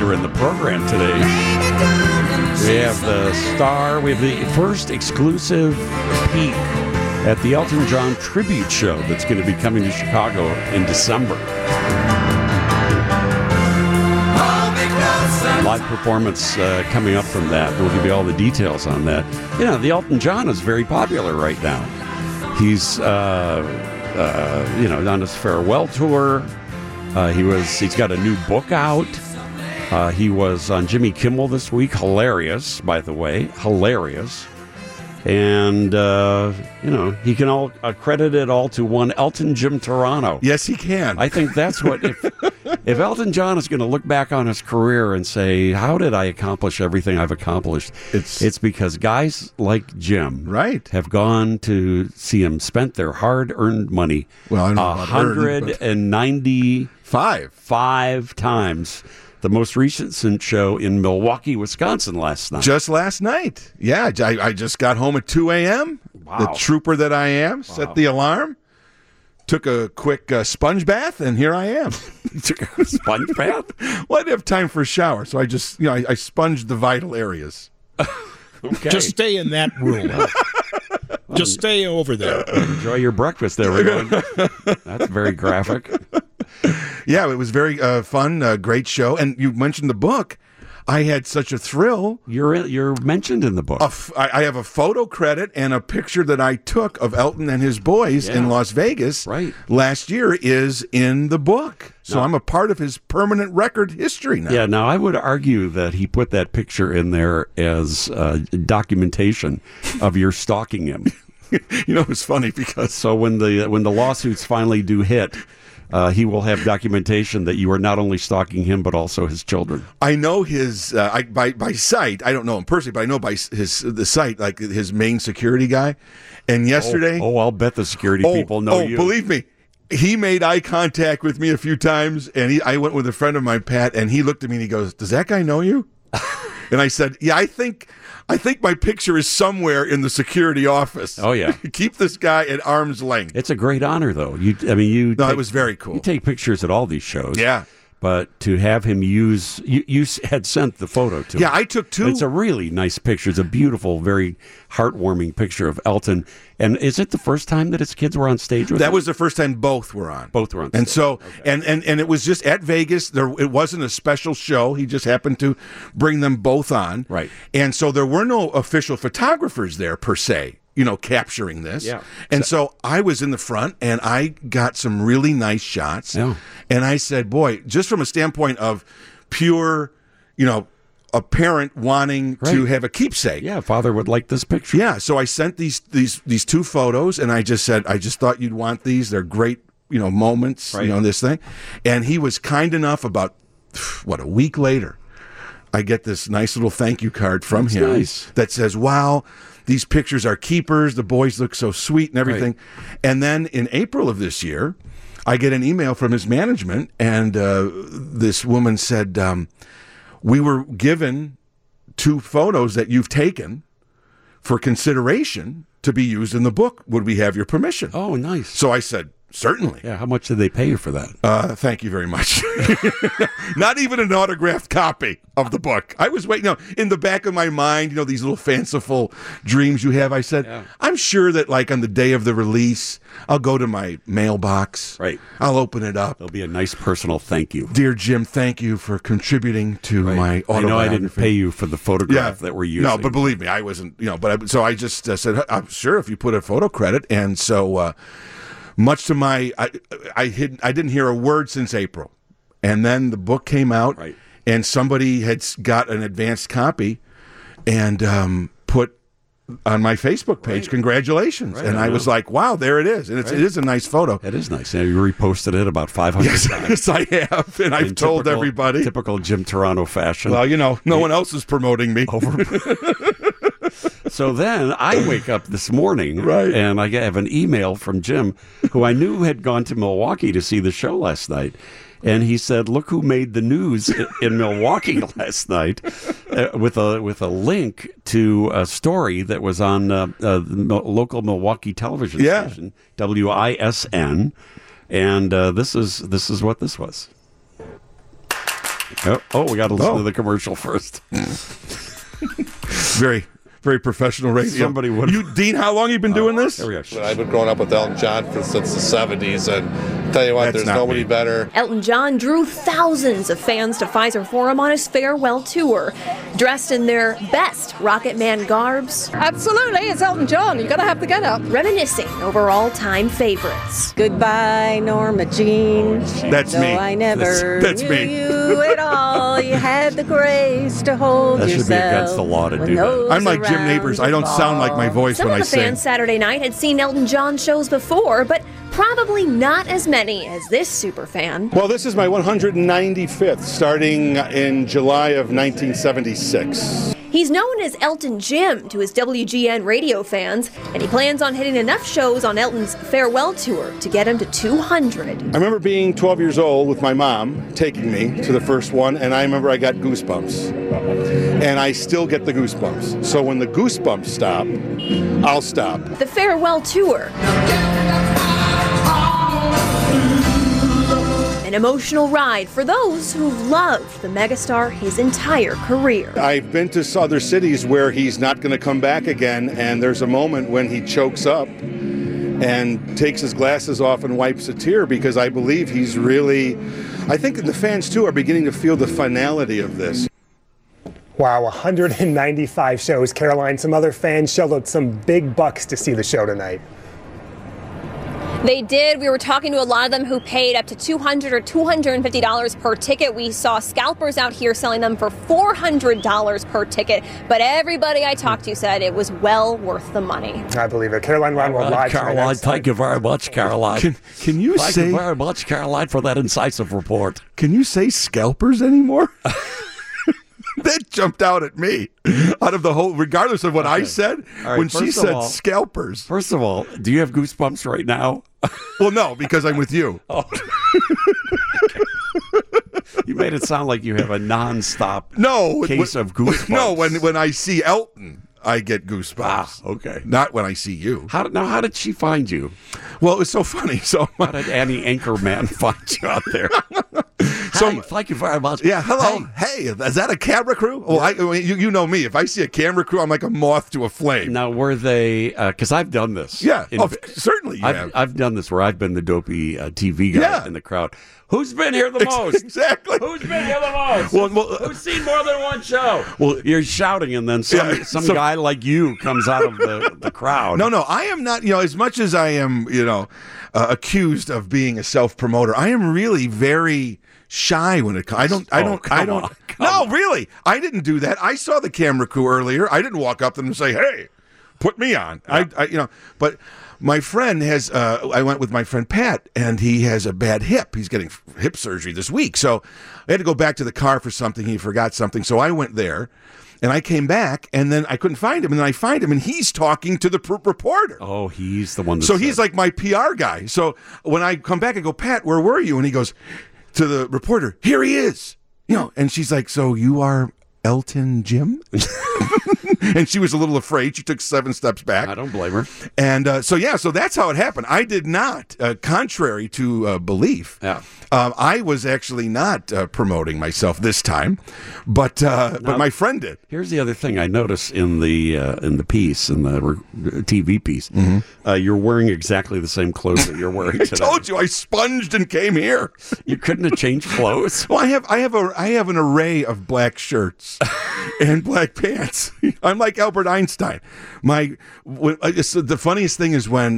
later in the program today. We have the star. We have the first exclusive peek at the Elton John tribute show that's going to be coming to Chicago in December. Live performance coming up from that. We'll give you all the details on that. You know, the Elton John is very popular right now. He's, on his farewell tour. He's got a new book out. He was on Jimmy Kimmel this week. Hilarious, by the way. Hilarious. And, he can all credit it all to one Elton Jim Turano. Yes, he can. I think that's what... If Elton John is going to look back on his career and say, how did I accomplish everything I've accomplished? It's because guys like Jim have gone to see him, spent their hard-earned money 195 times. The most recent show in Milwaukee, Wisconsin last night. Just last night. Yeah, I just got home at 2 a.m. Wow. The trooper that I am, set the alarm. Took a quick sponge bath, and here I am. Took a sponge bath? Well, I didn't have time for a shower, so I just, I sponged the vital areas. Okay. Just stay in that room. Just stay over there. Enjoy your breakfast, everyone. That's very graphic. Yeah, it was very fun, great show. And you mentioned the book. I had such a thrill. You're mentioned in the book. I have a photo credit and a picture that I took of Elton and his boys in Las Vegas last year is in the book. So I'm a part of his permanent record history now. Yeah, now I would argue that he put that picture in there as documentation of your stalking him. It's funny because... So when the lawsuits finally do hit... he will have documentation that you are not only stalking him, but also his children. I know his, by sight, I don't know him personally, but I know by the site, like his main security guy. And yesterday... Oh, I'll bet the security people know you. Believe me. He made eye contact with me a few times, and I went with a friend of mine, Pat, and he looked at me and he goes, "Does that guy know you?" And I said, "Yeah, I think my picture is somewhere in the security office." Oh, yeah. Keep this guy at arm's length. It's a great honor, though. It was very cool. You take pictures at all these shows. Yeah. But to have him use... You had sent the photo to him. Yeah, I took two. It's a really nice picture. It's a beautiful, very heartwarming picture of Elton. And is it the first time that his kids were on stage with him? That was the first time both were on. Both were on stage. And so, and it was just at Vegas. It wasn't a special show. He just happened to bring them both on. Right. And so there were no official photographers there, per se, capturing this. Yeah. And so I was in the front, and I got some really nice shots. Yeah. And I said, boy, just from a standpoint of pure, a parent wanting to have a keepsake. Yeah, father would like this picture. Yeah, so I sent these two photos, and I just said, I just thought you'd want these. They're great, moments, this thing. And he was kind enough about, a week later, I get this nice little thank you card from him that says, "Wow, these pictures are keepers. The boys look so sweet and everything." Right. And then in April of this year, I get an email from his management, and this woman said, "We were given 2 photos that you've taken for consideration to be used in the book. Would we have your permission?" Oh, nice. So I said, "Certainly." Yeah, how much did they pay you for that? Thank you very much. Not even an autographed copy of the book. I was waiting. In the back of my mind, these little fanciful dreams you have. I said, I'm sure that like on the day of the release, I'll go to my mailbox. Right. I'll open it up. There'll be a nice personal thank you. "Dear Jim, thank you for contributing to my autobiography." I know I didn't pay you for the photograph that we're using. No, but believe me, I wasn't, so I just said, "I'm sure if you put a photo credit." And so, much to my, I didn't hear a word since April. And then the book came out, and somebody had got an advanced copy and put on my Facebook page, "Congratulations." And I was like, wow, there it is. And it is a nice photo. It is nice. You reposted it about 500 times. Yes, I have. And I've told everybody. Typical Jim Turano fashion. Well, no one else is promoting me. So then I wake up this morning, and I have an email from Jim, who I knew had gone to Milwaukee to see the show last night. And he said, "Look who made the news in Milwaukee last night," with a link to a story that was on the local Milwaukee television station, WISN. And this is what this was. Oh, we got to listen to the commercial first. Very, very professional radio. Somebody would. Dean, how long have you been doing this? Here we go. I've been growing up with Elton John since the 70s, and I'll tell you what, there's nobody better. Elton John drew thousands of fans to Pfizer Forum on his farewell tour, dressed in their best Rocket Man garbs. Absolutely, it's Elton John. You got to have the get-up. Reminiscing over all-time favorites. Goodbye, Norma Jean. That's Though me. I never That's knew me. you at all. You had the grace to hold That should yourself. be against the law to do that. I'm like Jim Neighbors. I don't sound like my voice Some when I of the sing. fans Saturday night had seen Elton John shows before, but probably not as many as this superfan. Well, this is my 195th, starting in July of 1976. He's known as Elton Jim to his WGN radio fans, and he plans on hitting enough shows on Elton's farewell tour to get him to 200. I remember being 12 years old with my mom taking me to the first one, and I remember I got goosebumps. And I still get the goosebumps. So when the goosebumps stop, I'll stop. The farewell tour. An emotional ride for those who've loved the megastar his entire career. I've been to other cities where he's not going to come back again, and there's a moment when he chokes up and takes his glasses off and wipes a tear, because I believe he's really, I think the fans too are beginning to feel the finality of this. Wow, 195 shows, Caroline. Some other fans shelled out some big bucks to see the show tonight. They did. We were talking to a lot of them who paid up to $200 or $250 per ticket. We saw scalpers out here selling them for $400 per ticket. But everybody I talked to said it was well worth the money. I believe it. Caroline Ronwell live. Caroline, thank you very much, Caroline. Can you thank say? you very much, Caroline, for that incisive report. Can you say scalpers anymore? That jumped out at me. Out of the whole, regardless of what I said, right, when she said all, scalpers. First of all, do you have goosebumps right now? Well, no, because I'm with you. Oh. You made it sound like you have a nonstop case of goosebumps. No, when I see Elton, I get goosebumps. Ah, okay. Not when I see you. How did she find you? Well, it was so funny. So how did Annie Anchorman find you out there? Hi, thank you very much. Yeah, hello. Hey, is that a camera crew? Well, you know me. If I see a camera crew, I'm like a moth to a flame. Now, were they? Because I've done this. Yeah, certainly you have. I've done this where I've been the dopey TV guy in the crowd. Who's been here the most? Exactly. Who's been here the most? Well, who's seen more than one show? Well, you're shouting, and then some guy like you comes out of the crowd. No, I am not. As much as I am, accused of being a self-promoter, I am really very shy when it comes. I don't. No, really, I didn't do that. I saw the camera crew earlier. I didn't walk up to them and say, "Hey, put me on." Yeah. But my friend has. I went with my friend Pat, and he has a bad hip. He's getting hip surgery this week, so I had to go back to the car for something. He forgot something, so I went there. And I came back, and then I couldn't find him. And then I find him, and he's talking to the reporter. Oh, he's the one. So he's like my PR guy. So when I come back, I go, Pat, where were you? And he goes to the reporter, here he is. And she's like, so you are Elton Jim? And she was a little afraid. She took 7 steps back. I don't blame her. And so that's how it happened. I did not, contrary to belief. Yeah. I was actually not promoting myself this time, but my friend did. Here's the other thing I noticed in the piece, in the TV piece. Mm-hmm. You're wearing exactly the same clothes that you're wearing today. I told you I sponged and came here. You couldn't have changed clothes. Well, I have an array of black shirts and black pants. I'm like Albert Einstein. The funniest thing is when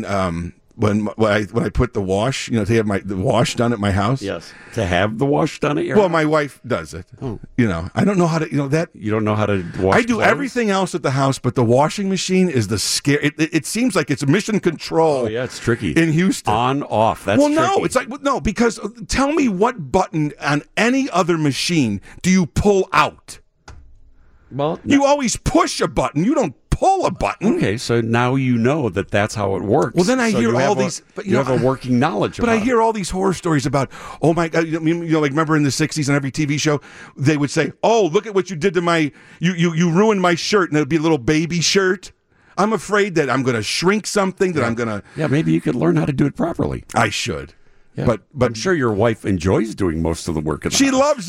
I put the wash, to have the wash done at my house. Yes. To have the wash done at your house? My wife does it. Oh. I don't know how to, that. You don't know how to wash I do clothes? everything else at the house, but the washing machine is the scare. It seems like it's mission control. Oh, yeah, it's tricky. In Houston. On, off. That's tricky. No, it's like, no, because tell me what button on any other machine do you pull out? Well, you always push a button. You don't pull a button. Okay, so now you know that's how it works. Well, then I hear all these. But you have a working knowledge. But I hear all these horror stories about. Oh my God! Like remember in the '60s on every TV show, they would say, "Oh, look at what you did to my. You ruined my shirt," and it'd be a little baby shirt. I'm afraid that I'm going to shrink something. That I'm going to. Yeah, maybe you could learn how to do it properly. I should. Yeah. But I'm sure your wife enjoys doing most of the work. She loves it.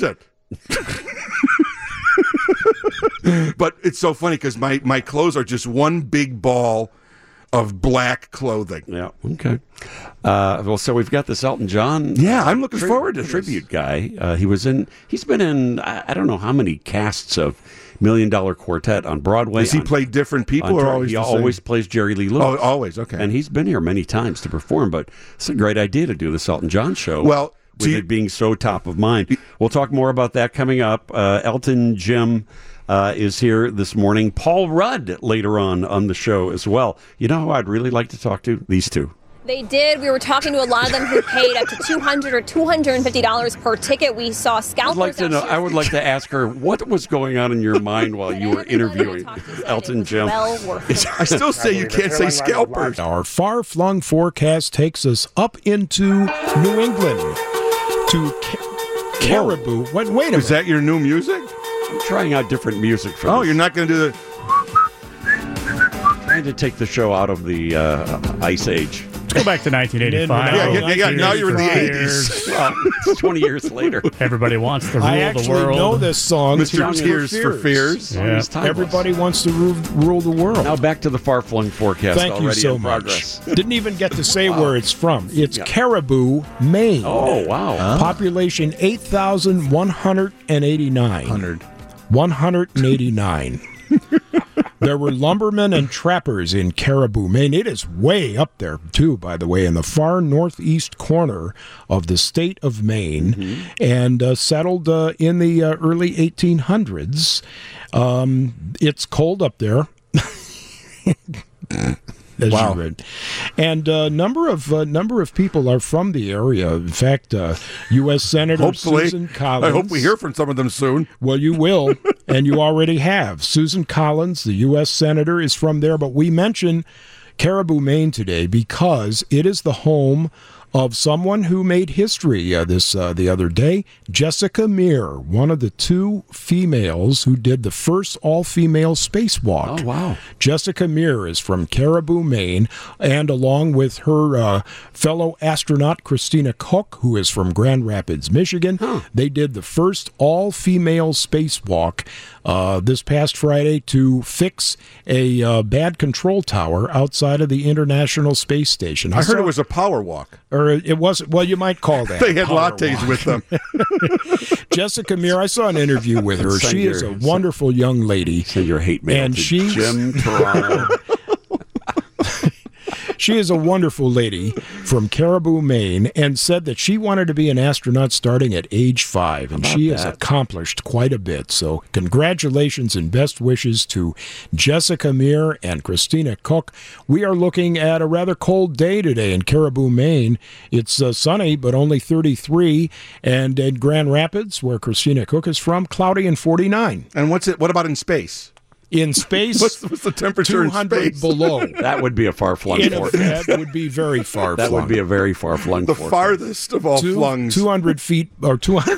But it's so funny because my clothes are just one big ball of black clothing. Yeah. Okay. Well, so we've got this Elton John. Yeah, I'm looking forward to tribute guy. He's been in I don't know how many casts of $1 Million Quartet on Broadway. Does he play different people or always? He always plays Jerry Lee Lewis. Oh, always. Okay. And he's been here many times to perform. But it's a great idea to do this Elton John show. Well, with it being so top of mind. We'll talk more about that coming up. Elton Jim is here this morning. Paul Rudd later on the show as well. You know who I'd really like to talk to? These two. They did. We were talking to a lot of them who paid up to $200 or $250 per ticket. We saw scalpers. I would like to ask her what was going on in your mind while you were interviewing Elton Jim. I still say you can't say scalpers. Our far-flung forecast takes us up into New England to Caribou. Wait a minute. Is that your new music? I'm trying out different music for this. You're not going to do the... Trying to take the show out of the Ice Age. Let's go back to 1985. Yeah, now you're in the 80s. Well, it's 20 years later. Everybody wants to rule the world. I actually know this song. Mr. Tears for Fears. Yeah. Everybody wants to rule the world. Now back to the far-flung forecast. Thank you so much. Didn't even get to say where it's from. It's Caribou, Maine. Oh, wow. Population 8,189. 189. There were lumbermen and trappers in Caribou, Maine. It is way up there, too, by the way, in the far northeast corner of the state of Maine, and settled in the early 1800s. It's cold up there. As you read. And a number of people are from the area. In fact, U.S. Senator Susan Collins. I hope we hear from some of them soon. Well, you will, and you already have. Susan Collins, the U.S. Senator, is from there. But we mention Caribou, Maine today because it is the home of someone who made history the other day, Jessica Meir, one of the two females who did the first all-female spacewalk. Oh, wow. Jessica Meir is from Caribou, Maine, and along with her fellow astronaut, Christina Koch, who is from Grand Rapids, Michigan, they did the first all-female spacewalk this past Friday to fix a bad control tower outside of the International Space Station. I heard it was a power walk. Or it wasn't, well, you might call that. They had lattes with them. Jessica Meir, I saw an interview with her. She is a wonderful young lady. Send your hate mail and to she's, Jim Toronto. She is a wonderful lady from Caribou, Maine, and said that she wanted to be an astronaut starting at age 5, and she has accomplished quite a bit. So congratulations and best wishes to Jessica Meir and Christina Koch. We are looking at a rather cold day today in Caribou, Maine. It's sunny, but only 33, and in Grand Rapids, where Christina Koch is from, cloudy and 49. And what about in space? In space, what's the temperature in space? below. That would be a far-flung forecast. That would be very far-flung. That would be a very far-flung The forecast. farthest of all flungs. 200 feet, or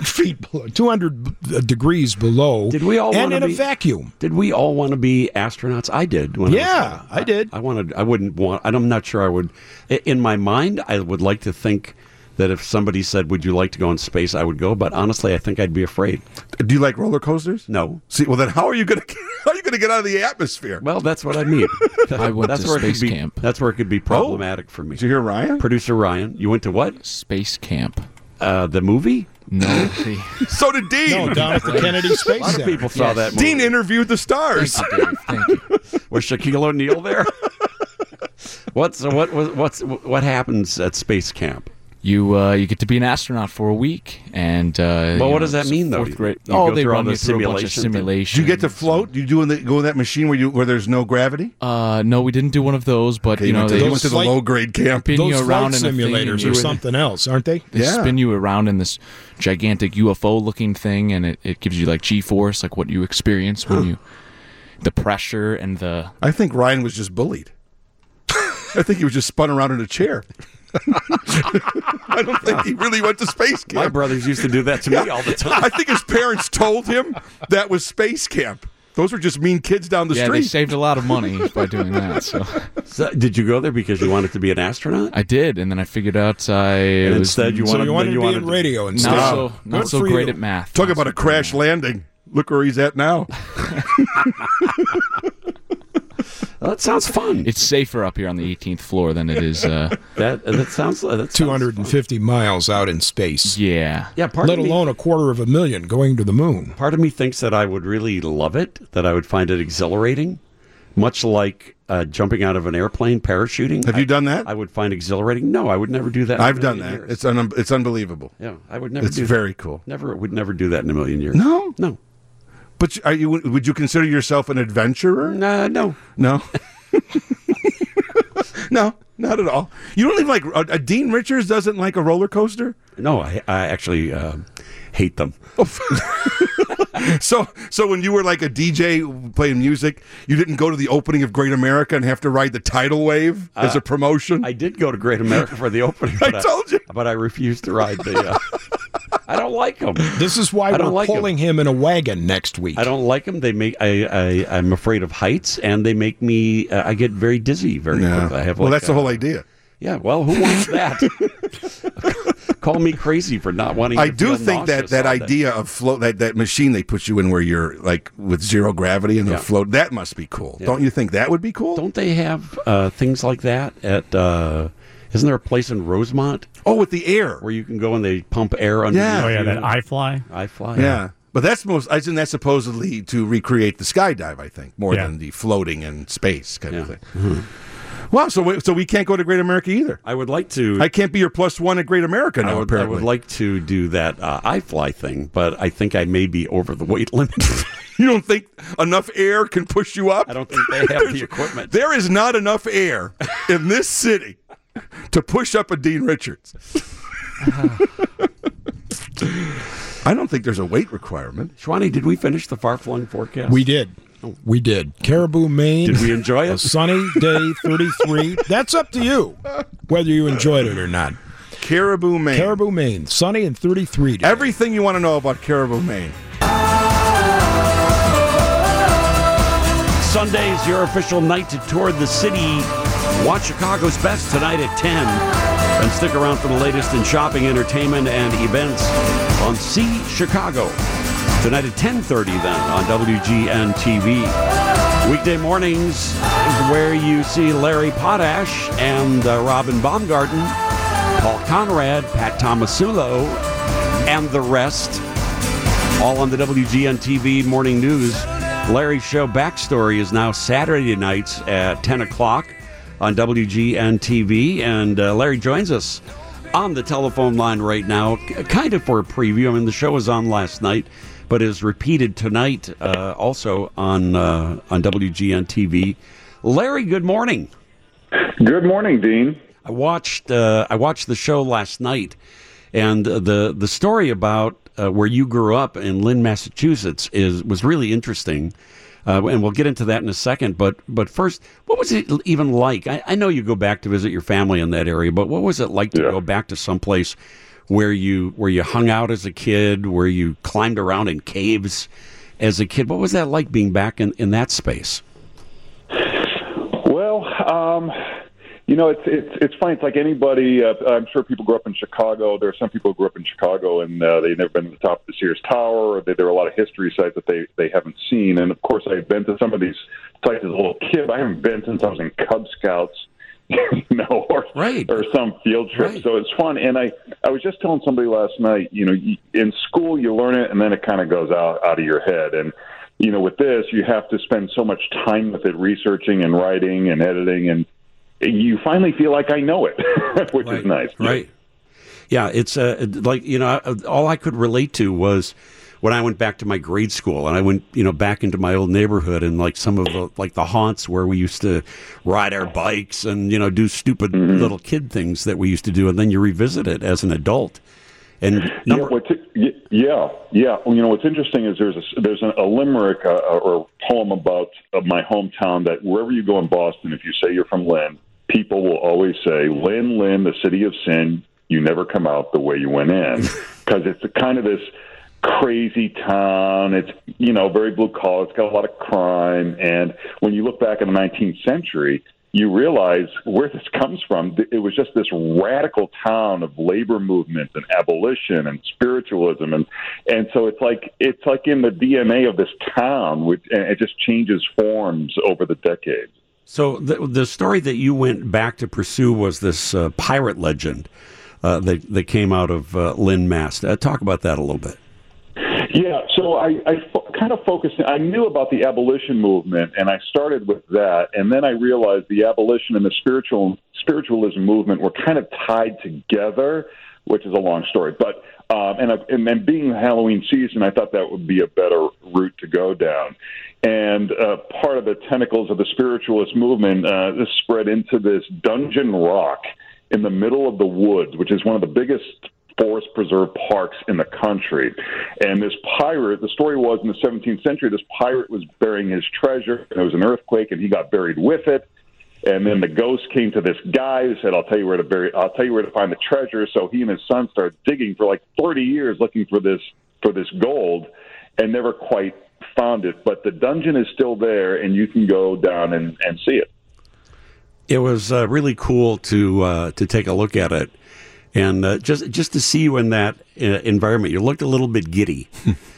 200 degrees below. Did we all and in a vacuum? Did we all want to be astronauts? I did. I did. I'm not sure I would. In my mind, I would like to think that if somebody said, "Would you like to go in space?" I would go. But honestly, I think I'd be afraid. Do you like roller coasters? No. See, well then, how are you going to get out of the atmosphere? Well, that's what I mean. I went to space camp. That's where it could be problematic for me. Did you hear Ryan? Producer Ryan, you went to what? Space camp. The movie? No. So did Dean. No, down at the Kennedy Space A lot Center. of people saw that movie. Dean interviewed the stars. Thank you, Dave. Thank you. Was Shaquille O'Neal there? What happens at space camp? You get to be an astronaut for a week, and well, what does that mean, though? Fourth grade. They run the you through a bunch of simulations. Do you get to float? Do you go in that machine where there's no gravity? No, we didn't do one of those, but they went to the low grade camp. Spin Those you around flight in simulators or something else, aren't they? They spin you around in this gigantic UFO looking thing, and it gives you like G-force, like what you experience when the pressure and the. I think Ryan was just bullied. I think he was just spun around in a chair. I don't think he really went to space camp. My brothers used to do that to me all the time. I think his parents told him that was space camp. Those were just mean kids down the Yeah, street. they saved a lot of money by doing that. So, did you go there because you wanted to be an astronaut? I did, and then I figured out instead you wanted to be in radio instead. Not so great at math. Talk about a crash landing. Look where he's at now. Well, that sounds fun. It's safer up here on the 18th floor than it is. That sounds 250 miles out in space. Yeah. Yeah, let alone $250,000 going to the moon. Part of me thinks that I would really love it, that I would find it exhilarating, much like jumping out of an airplane, parachuting. Have you done that? I would find exhilarating. No, I would never do that. I've done that. It's unbelievable. Yeah, I would never. It's very cool. Would never do that in a million years. No. But would you consider yourself an adventurer? No. No? No, not at all. You don't even like a Dean Richards doesn't like a roller coaster? No, I actually hate them. So when you were like a DJ playing music, you didn't go to the opening of Great America and have to ride the tidal wave as a promotion? I did go to Great America for the opening. I told you. But I refused to ride the... I don't like them. This is why we're pulling him in a wagon next week. I don't like them. They make I'm afraid of heights, and they make me. I get very dizzy very quickly. I have that's the whole idea. Yeah. Well, who wants that? Call me crazy for not wanting. I do think that idea of float that machine they put you in where you're like with zero gravity and the float, that must be cool. Yeah. Don't you think that would be cool? Don't they have things like that at? Isn't there a place in Rosemont? Oh, with the air where you can go and they pump air under. Yeah. Oh yeah, that iFly. iFly. Yeah. But isn't that supposedly to recreate the skydive? I think more than the floating in space kind of thing. Mm-hmm. Wow, so we can't go to Great America either. I would like to. I can't be your +1 at Great America now. I would like to do that iFly thing, but I think I may be over the weight limit. You don't think enough air can push you up? I don't think they have the equipment. There is not enough air in this city to push up a Dean Richards. I don't think there's a weight requirement. Shwani, did we finish the far-flung forecast? We did. We did. Caribou, Maine. Did we enjoy it? A sunny day, 33. That's up to you, whether you enjoyed it or not. Caribou, Maine. Caribou, Maine. Sunny and 33 today. Everything you want to know about Caribou, Maine. Sunday is your official night to tour the city. Watch Chicago's Best tonight at 10. And stick around for the latest in shopping, entertainment, and events on See Chicago. Tonight at 10:30 then on WGN-TV. Weekday mornings is where you see Larry Potash and Robin Baumgarten, Paul Conrad, Pat Tomasulo, and the rest. All on the WGN-TV Morning News. Larry's show Backstory is now Saturday nights at 10 o'clock on WGN-TV. And Larry joins us on the telephone line right now, kind of for a preview. I mean, the show was on last night, but is repeated tonight also on WGN-TV. Larry, good morning. Good morning, Dean. I watched the show last night, and the story about where you grew up in Lynn, Massachusetts was really interesting, and we'll get into that in a second. But first, what was it even like? I know you go back to visit your family in that area, but what was it like to go back to someplace where you hung out as a kid, where you climbed around in caves as a kid? What was that like being back in that space? Well, it's funny. It's like anybody. I'm sure people grew up in Chicago. There are some people who grew up in Chicago and they've never been to the top of the Sears Tower. Or there are a lot of history sites that they haven't seen. And of course, I've been to some of these sites as a little kid. But I haven't been since I was in Cub Scouts, or some field trip. Right. So it's fun. And I was just telling somebody last night. In school you learn it, and then it kind of goes out of your head. And with this, you have to spend so much time with it, researching and writing and editing, and you finally feel like I know it, which is nice. Right. Yeah, it's all I could relate to was when I went back to my grade school, and I went, back into my old neighborhood and like some of the haunts where we used to ride our bikes and, do stupid little kid things that we used to do. And then you revisit it as an adult. And what's interesting is there's a limerick or a poem about my hometown that wherever you go in Boston, if you say you're from Lynn, people will always say, Lynn, Lynn, the city of sin, you never come out the way you went in. Because it's kind of this crazy town. It's, very blue collar. It's got a lot of crime. And when you look back in the 19th century, you realize where this comes from. It was just this radical town of labor movement and abolition and spiritualism. And so it's like in the DNA of this town, and it just changes forms over the decades. So the story that you went back to pursue was this pirate legend that came out of Lynn, Mass. Talk about that a little bit. Yeah, so I kind of focused. I knew about the abolition movement, and I started with that, and then I realized the abolition and the spiritualism movement were kind of tied together, which is a long story. But and then being Halloween season, I thought that would be a better route to go down. And part of the tentacles of the spiritualist movement this spread into this Dungeon Rock in the middle of the woods, which is one of the biggest forest preserve parks in the country. And this pirate, the story was in the 17th century, this pirate was burying his treasure, and there was an earthquake, and he got buried with it. And then the ghost came to this guy who said, I'll tell you where to find the treasure. So he and his son started digging for like 30 years looking for this gold, and never quite found it. But the dungeon is still there, and you can go down and see it. It was really cool to take a look at it. And just to see you in that environment, you looked a little bit giddy,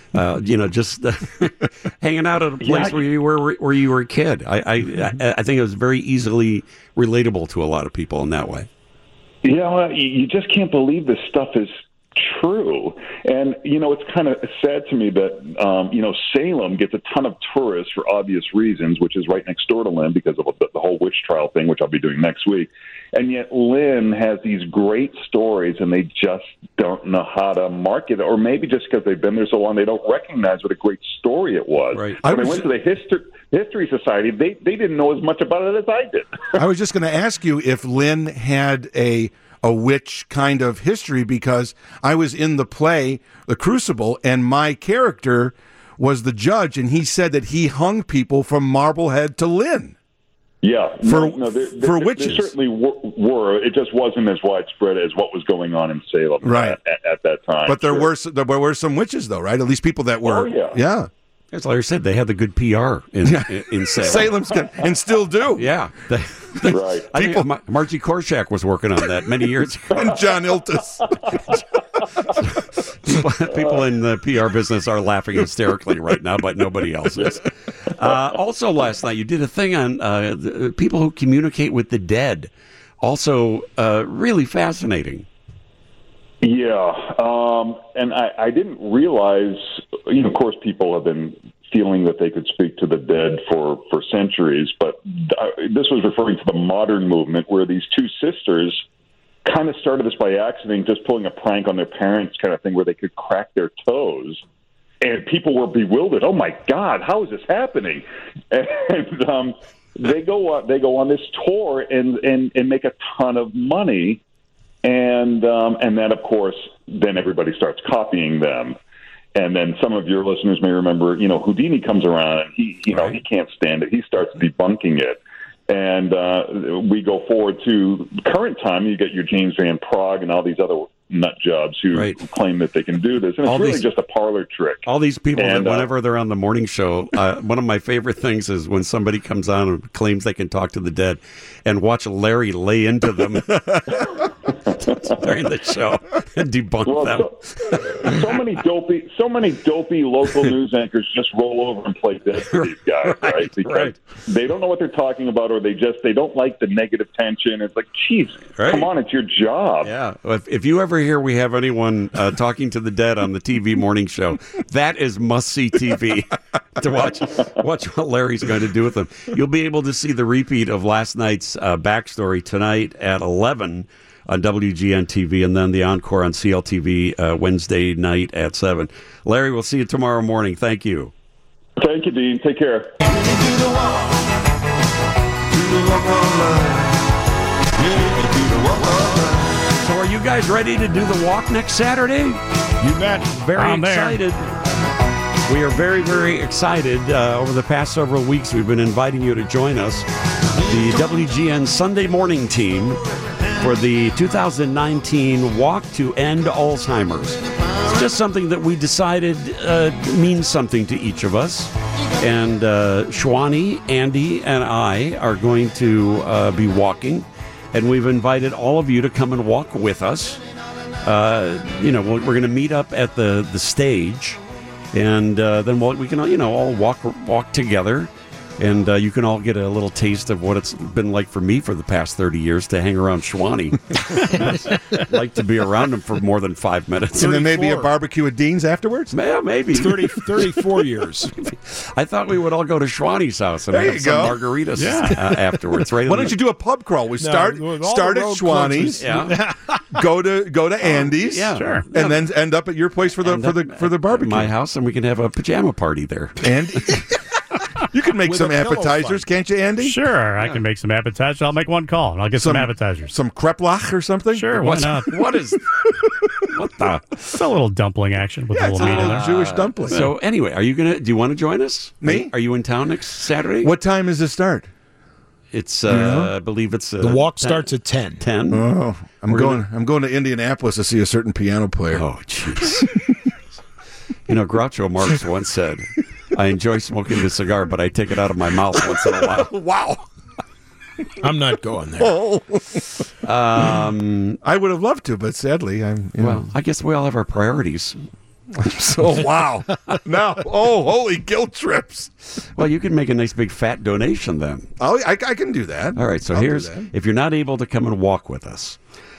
just hanging out at a place where you were a kid. I think it was very easily relatable to a lot of people in that way. Yeah, you just can't believe this stuff is true. And, it's kind of sad to me that, Salem gets a ton of tourists for obvious reasons, which is right next door to Lynn because of the whole witch trial thing, which I'll be doing next week. And yet Lynn has these great stories, and they just don't know how to market it. Or maybe just because they've been there so long, they don't recognize what a great story it was. Right. When I went to the History Society, they didn't know as much about it as I did. I was just going to ask you if Lynn had a witch kind of history, because I was in the play The Crucible, and my character was the judge, and he said that he hung people from Marblehead to Lynn. Yeah, for There witches. certainly were. It just wasn't as widespread as what was going on in Salem right. at that time. But there were some witches, though, right? At least people that were. Oh, yeah. As Larry said, they had the good PR in Salem. Salem's and still do. Yeah. Right. I think Margie Korshak was working on that many years ago. And John Iltis. People in the PR business are laughing hysterically right now, but nobody else is. Also, last night you did a thing on people who communicate with the dead. Also, really fascinating. Yeah, and I didn't realize, of course, people have been feeling that they could speak to the dead for centuries, but this was referring to the modern movement where these two sisters kind of started this by accident, just pulling a prank on their parents kind of thing where they could crack their toes. And people were bewildered. Oh, my God, how is this happening? And they go on this tour and make a ton of money. And then, of course, then everybody starts copying them. And then some of your listeners may remember, Houdini comes around and he can't stand it. He starts debunking it. And we go forward to current time. You get your James Van Prague and all these other nut jobs who claim that they can do this. And it's really just a parlor trick. All these people, that whenever they're on the morning show, one of my favorite things is when somebody comes on and claims they can talk to the dead and watch Larry lay into them during the show and debunk them. So many dopey local news anchors just roll over and play dead to these guys, right? Because they don't know what they're talking about, or they don't like the negative tension. It's like, geez, come on, it's your job. Yeah. If you ever hear we have anyone talking to the dead on the TV morning show, that is must-see TV to watch what Larry's going to do with them. You'll be able to see the repeat of last night's backstory tonight at 11 on WGN TV, and then the encore on CLTV Wednesday night at 7. Larry, we'll see you tomorrow morning. Thank you. Thank you, Dean. Take care. So are you guys ready to do the walk next Saturday? You bet. Very excited. We are very, very excited. Over the past several weeks, we've been inviting you to join us. The WGN Sunday morning team for the 2019 Walk to End Alzheimer's. just something that we decided means something to each of us. And Shwani, Andy, and I are going to be walking, and we've invited all of you to come and walk with us. We're going to meet up at the stage, and then we can all walk together. And you can all get a little taste of what it's been like for me for the past 30 years to hang around Shwani. Like to be around him for more than 5 minutes. And then maybe a barbecue at Dean's afterwards? Yeah, maybe. 34 years. I thought we would all go to Shwani's house and have some margaritas afterwards. Right? Why don't you do a pub crawl? We start at Shwani's, go to Andy's, sure, and then end up at your place for the barbecue. My house, and we can have a pajama party there. Andy? You can make some appetizers, can't you, Andy? Sure, I can make some appetizers. I'll make one call, and I'll get some appetizers. Some kreplach or something? Sure, why not? What the? It's a little dumpling action with a little meat in there. Jewish dumpling. So anyway, do you want to join us? Me? Are you in town next Saturday? What time is it start? It's I believe it's the walk starts at 10. 10? Oh, I'm going to Indianapolis to see a certain piano player. Oh, jeez. Groucho Marx once said, I enjoy smoking the cigar, but I take it out of my mouth once in a while. Wow. I'm not going there. I would have loved to, but sadly, Well, I guess we all have our priorities. So, wow. Now, holy guilt trips. Well, you can make a nice big fat donation then. I can do that. All right, so if you're not able to come and walk with us,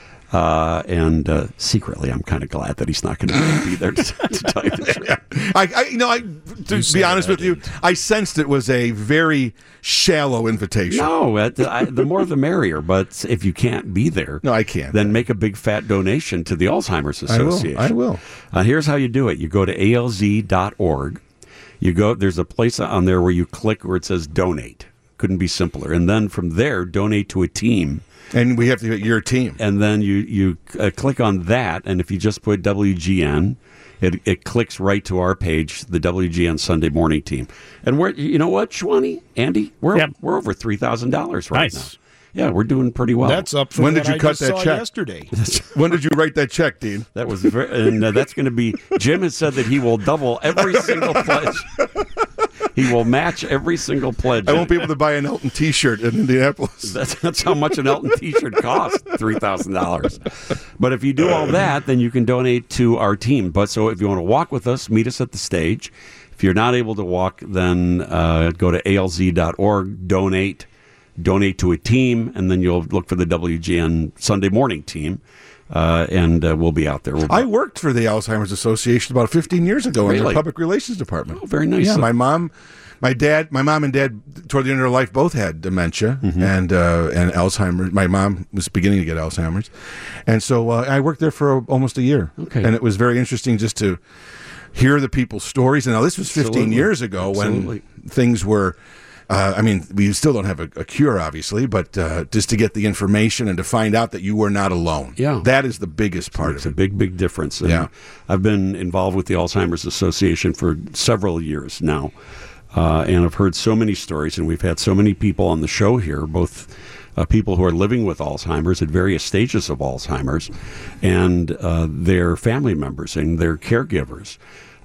and secretly, I'm kind of glad that he's not going to be there to tell you the truth. To be honest with you, I sensed it was a very shallow invitation. No, the more the merrier. But if you can't be there, no, I can't. Then make a big fat donation to the Alzheimer's Association. I will. Here's how you do it: you go to alz.org. There's a place on there where you click where it says donate. Couldn't be simpler. And then from there, donate to a team. And we have to get your team. And then you click on that, and if you just put WGN, it clicks right to our page, the WGN Sunday Morning Team. And you know what, Shwani, Andy, we're over $3,000 right now. Yeah, we're doing pretty well. That's up from when did you cut that check yesterday. When did you write that check, Dean? That was and that's going to be. Jim has said that he will double every single pledge. He will match every single pledge. I won't be able to buy an Elton T-shirt in Indianapolis. That's how much an Elton T-shirt costs, $3,000. But if you do all that, then you can donate to our team. But so if you want to walk with us, meet us at the stage. If you're not able to walk, then go to alz.org, donate to a team, and then you'll look for the WGN Sunday Morning Team. And we'll be out there. I worked for the Alzheimer's Association about 15 years ago in the public relations department. Oh, very nice. Yeah, my mom and dad, toward the end of their life, both had dementia and Alzheimer's. My mom was beginning to get Alzheimer's, and so I worked there for almost a year. Okay, and it was very interesting just to hear the people's stories. And now this was 15 years ago when things were. We still don't have a cure, obviously, but just to get the information and to find out that you were not alone. Yeah. That is the biggest part of it. It's a big, big difference. And I've been involved with the Alzheimer's Association for several years now, and I've heard so many stories, and we've had so many people on the show here, both people who are living with Alzheimer's at various stages of Alzheimer's, and their family members and their caregivers.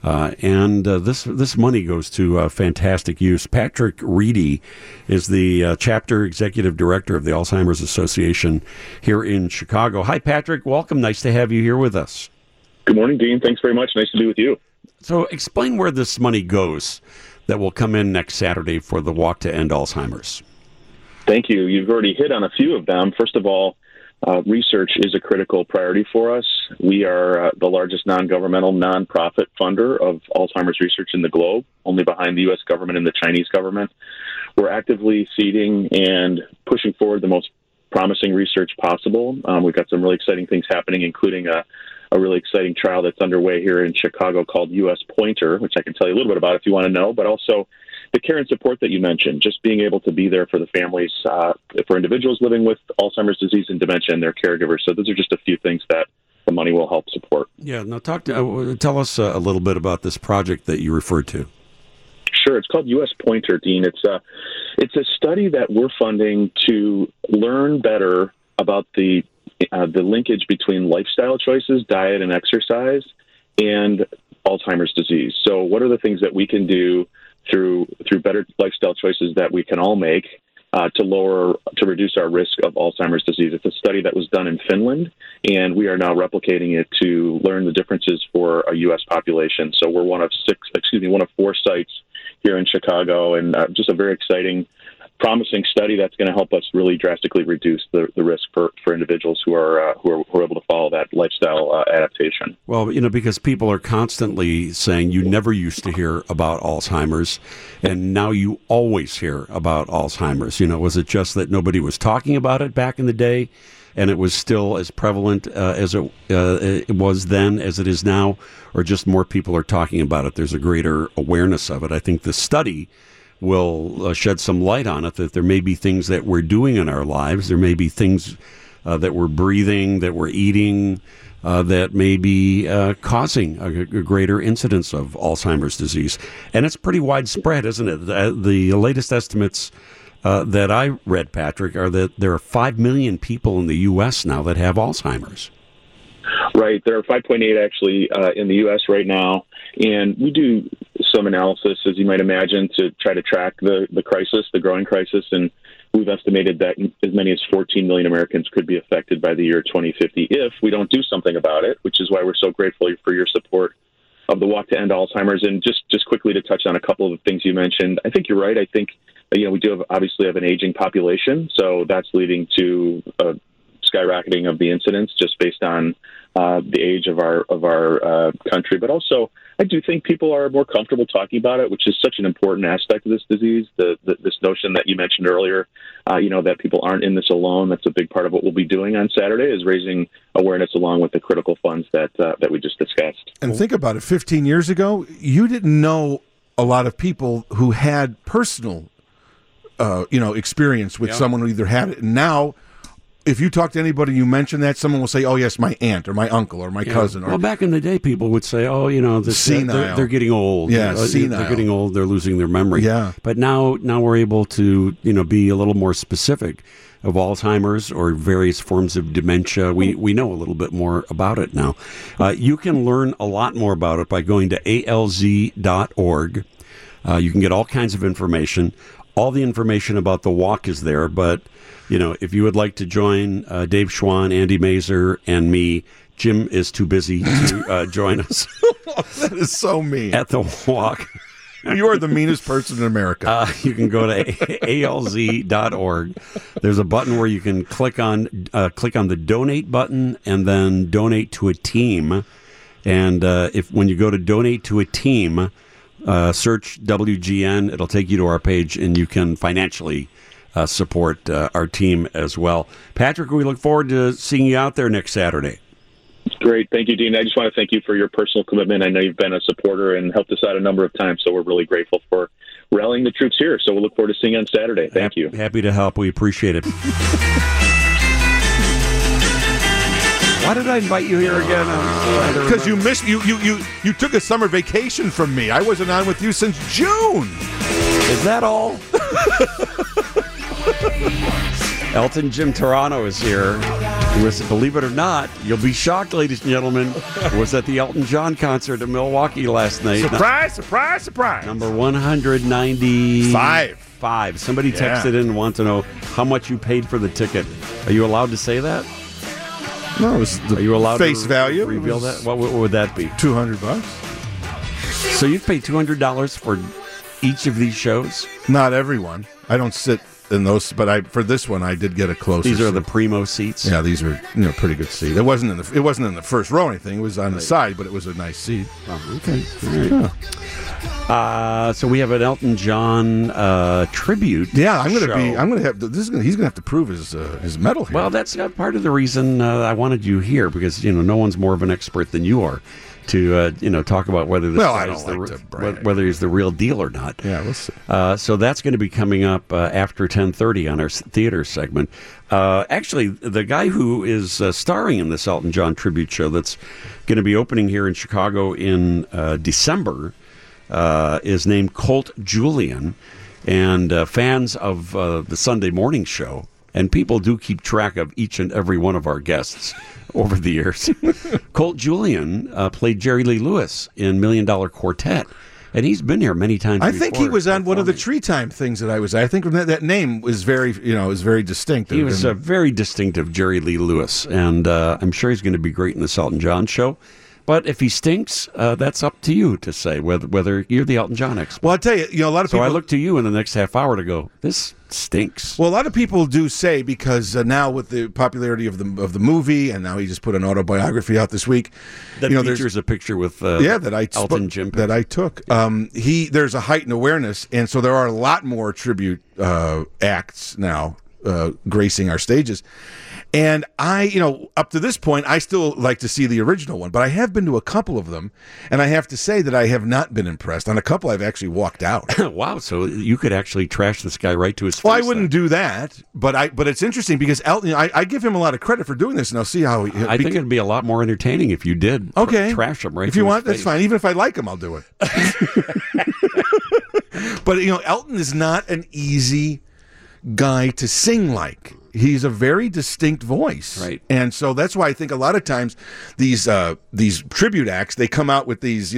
This money goes to fantastic use. Patrick Reedy is the chapter executive director of the Alzheimer's Association here in Chicago. Hi, Patrick. Welcome. Nice to have you here with us. Good morning, Dean. Thanks very much. Nice to be with you. So explain where this money goes that will come in next Saturday for the Walk to End Alzheimer's. Thank you. You've already hit on a few of them. First of all, research is a critical priority for us. We are the largest non-governmental, non-profit funder of Alzheimer's research in the globe, only behind the U.S. government and the Chinese government. We're actively seeding and pushing forward the most promising research possible. We've got some really exciting things happening, including a really exciting trial that's underway here in Chicago called U.S. Pointer, which I can tell you a little bit about if you want to know, but also the care and support that you mentioned, just being able to be there for the families, for individuals living with Alzheimer's disease and dementia and their caregivers. So those are just a few things that the money will help support. Yeah. Now, tell us a little bit about this project that you referred to. Sure. It's called U.S. Pointer, Dean. It's a study that we're funding to learn better about the linkage between lifestyle choices, diet and exercise, and Alzheimer's disease. So what are the things that we can do through better lifestyle choices that we can all make to reduce our risk of Alzheimer's disease? It's a study that was done in Finland, and we are now replicating it to learn the differences for a U.S. population. So we're one of 4 sites here in Chicago, and just a very exciting, promising study that's going to help us really drastically reduce the risk for individuals who are able to follow that lifestyle adaptation. Well, because people are constantly saying you never used to hear about Alzheimer's, and now you always hear about Alzheimer's. Was it just that nobody was talking about it back in the day, and it was still as prevalent as it was then as it is now, or just more people are talking about it? There's a greater awareness of it. I think the study will shed some light on it, that there may be things that we're doing in our lives. There may be things that we're breathing, that we're eating, that may be causing a greater incidence of Alzheimer's disease. And it's pretty widespread, isn't it? The latest estimates that I read, Patrick, are that there are 5 million people in the U.S. now that have Alzheimer's. Right. There are 5.8 actually in the U.S. right now. And we do some analysis, as you might imagine, to try to track the crisis, the growing crisis. And we've estimated that as many as 14 million Americans could be affected by the year 2050 if we don't do something about it, which is why we're so grateful for your support of the Walk to End Alzheimer's. And just quickly to touch on a couple of the things you mentioned, I think you're right. I think, we do obviously have an aging population, so that's leading to skyrocketing of the incidence just based on the age of our country. But also, I do think people are more comfortable talking about it, which is such an important aspect of this disease. This notion that you mentioned earlier, that people aren't in this alone. That's a big part of what we'll be doing on Saturday, is raising awareness along with the critical funds that we just discussed. And think about it. 15 years ago, you didn't know a lot of people who had personal, experience with someone who either had it. And now, if you talk to anybody, you mention that, someone will say, "Oh, yes, my aunt or my uncle or my cousin." Well, back in the day, people would say, "Oh, they're getting old. Yeah, senile. They're getting old. They're losing their memory." Yeah. But now we're able to, be a little more specific of Alzheimer's or various forms of dementia. We know a little bit more about it now. You can learn a lot more about it by going to alz.org. You can get all kinds of information. All the information about the walk is there, but if you would like to join Dave Schwann, Andy Mazer, and me, Jim is too busy to join us. That is so mean. At the walk. You are the meanest person in America. You can go to alz.org. There's a button where you can click on the donate button and then donate to a team. And when you go to donate to a team, search WGN. It'll take you to our page, and you can financially support our team as well. Patrick, we look forward to seeing you out there next Saturday. Great. Thank you, Dean. I just want to thank you for your personal commitment. I know you've been a supporter and helped us out a number of times, so we're really grateful for rallying the troops here. So we'll look forward to seeing you on Saturday. Thank you. Happy to help. We appreciate it. Why did I invite you here again? Because you missed you took a summer vacation from me. I wasn't on with you since June. Is that all? Elton Jim Turano is here. He was, believe it or not, you'll be shocked, ladies and gentlemen, was at the Elton John concert in Milwaukee last night. Surprise, surprise, surprise. Number 195. Somebody texted in and wanted to know how much you paid for the ticket. Are you allowed to say that? No, it was the Are you allowed face to value. Reveal that? What would that be? $200. So you've paid $200 for each of these shows? Not everyone. I don't sit in those, but for this one I did get a closer. These are the primo seats. Yeah, these are pretty good seats. It wasn't in the first row or anything. It was on the side, but it was a nice seat. Oh, okay. All right. So we have an Elton John tribute. Yeah, he's gonna have to prove his medal here. Well, that's part of the reason I wanted you here, because no one's more of an expert than you are to talk about whether this whether he's the real deal or not. Yeah, we'll see. So that's going to be coming up after 10:30 on our theater segment. Actually, the guy who is starring in this Elton John tribute show that's going to be opening here in Chicago in December is named Colt Julian, and fans of the Sunday morning show And people do keep track of each and every one of our guests over the years. Colt Julian played Jerry Lee Lewis in $1 Million Quartet. And he's been here many times I before. think he was on one of the Tree Time things that I was at. I think that name was very distinctive. He was a very distinctive Jerry Lee Lewis, and I'm sure he's going to be great in this Elton John show. But if he stinks, that's up to you to say whether you're the Elton John expert. Well, I'll tell you, a lot of people. So I look to you in the next half hour to go, this stinks. Well, a lot of people do say, because now with the popularity of the movie, and now he just put an autobiography out this week. That features a picture with Elton Jim that I took. There's a heightened awareness, and so there are a lot more tribute acts now gracing our stages. And up to this point, I still like to see the original one, but I have been to a couple of them, and I have to say that I have not been impressed. On a couple, I've actually walked out. Wow, so you could actually trash this guy right to his face. Well, I wouldn't do that, but it's interesting because Elton, I give him a lot of credit for doing this, and I'll see how I think it'd be a lot more entertaining if you did trash him right if you want, his that's fine. Even if I like him, I'll do it. But, Elton is not an easy guy to sing like. He's a very distinct voice, right? And so that's why I think a lot of times these tribute acts, they come out with these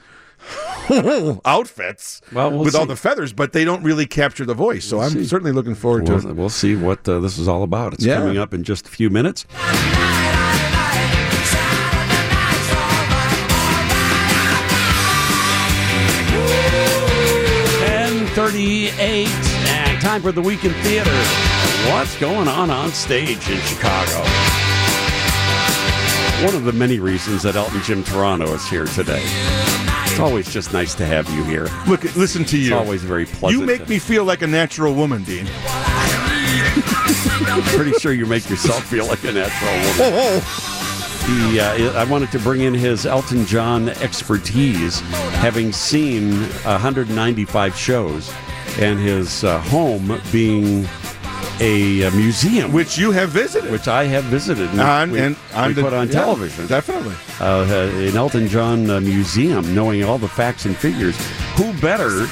outfits with all the feathers, but they don't really capture the voice. So I'm certainly looking forward to it. We'll see what this is all about. It's coming up in just a few minutes. 10:38, and time for the Week in Theater. What's going on stage in Chicago? One of the many reasons that Elton Jim Toronto is here today. It's always just nice to have you here. Listen to you. It's always very pleasant. You make me feel like a natural woman, Dean. I'm pretty sure you make yourself feel like a natural woman. I wanted to bring in his Elton John expertise, having seen 195 shows, and his home being a museum, which you have visited, which I have visited, and we put on television, definitely. An Elton John museum, knowing all the facts and figures. Who better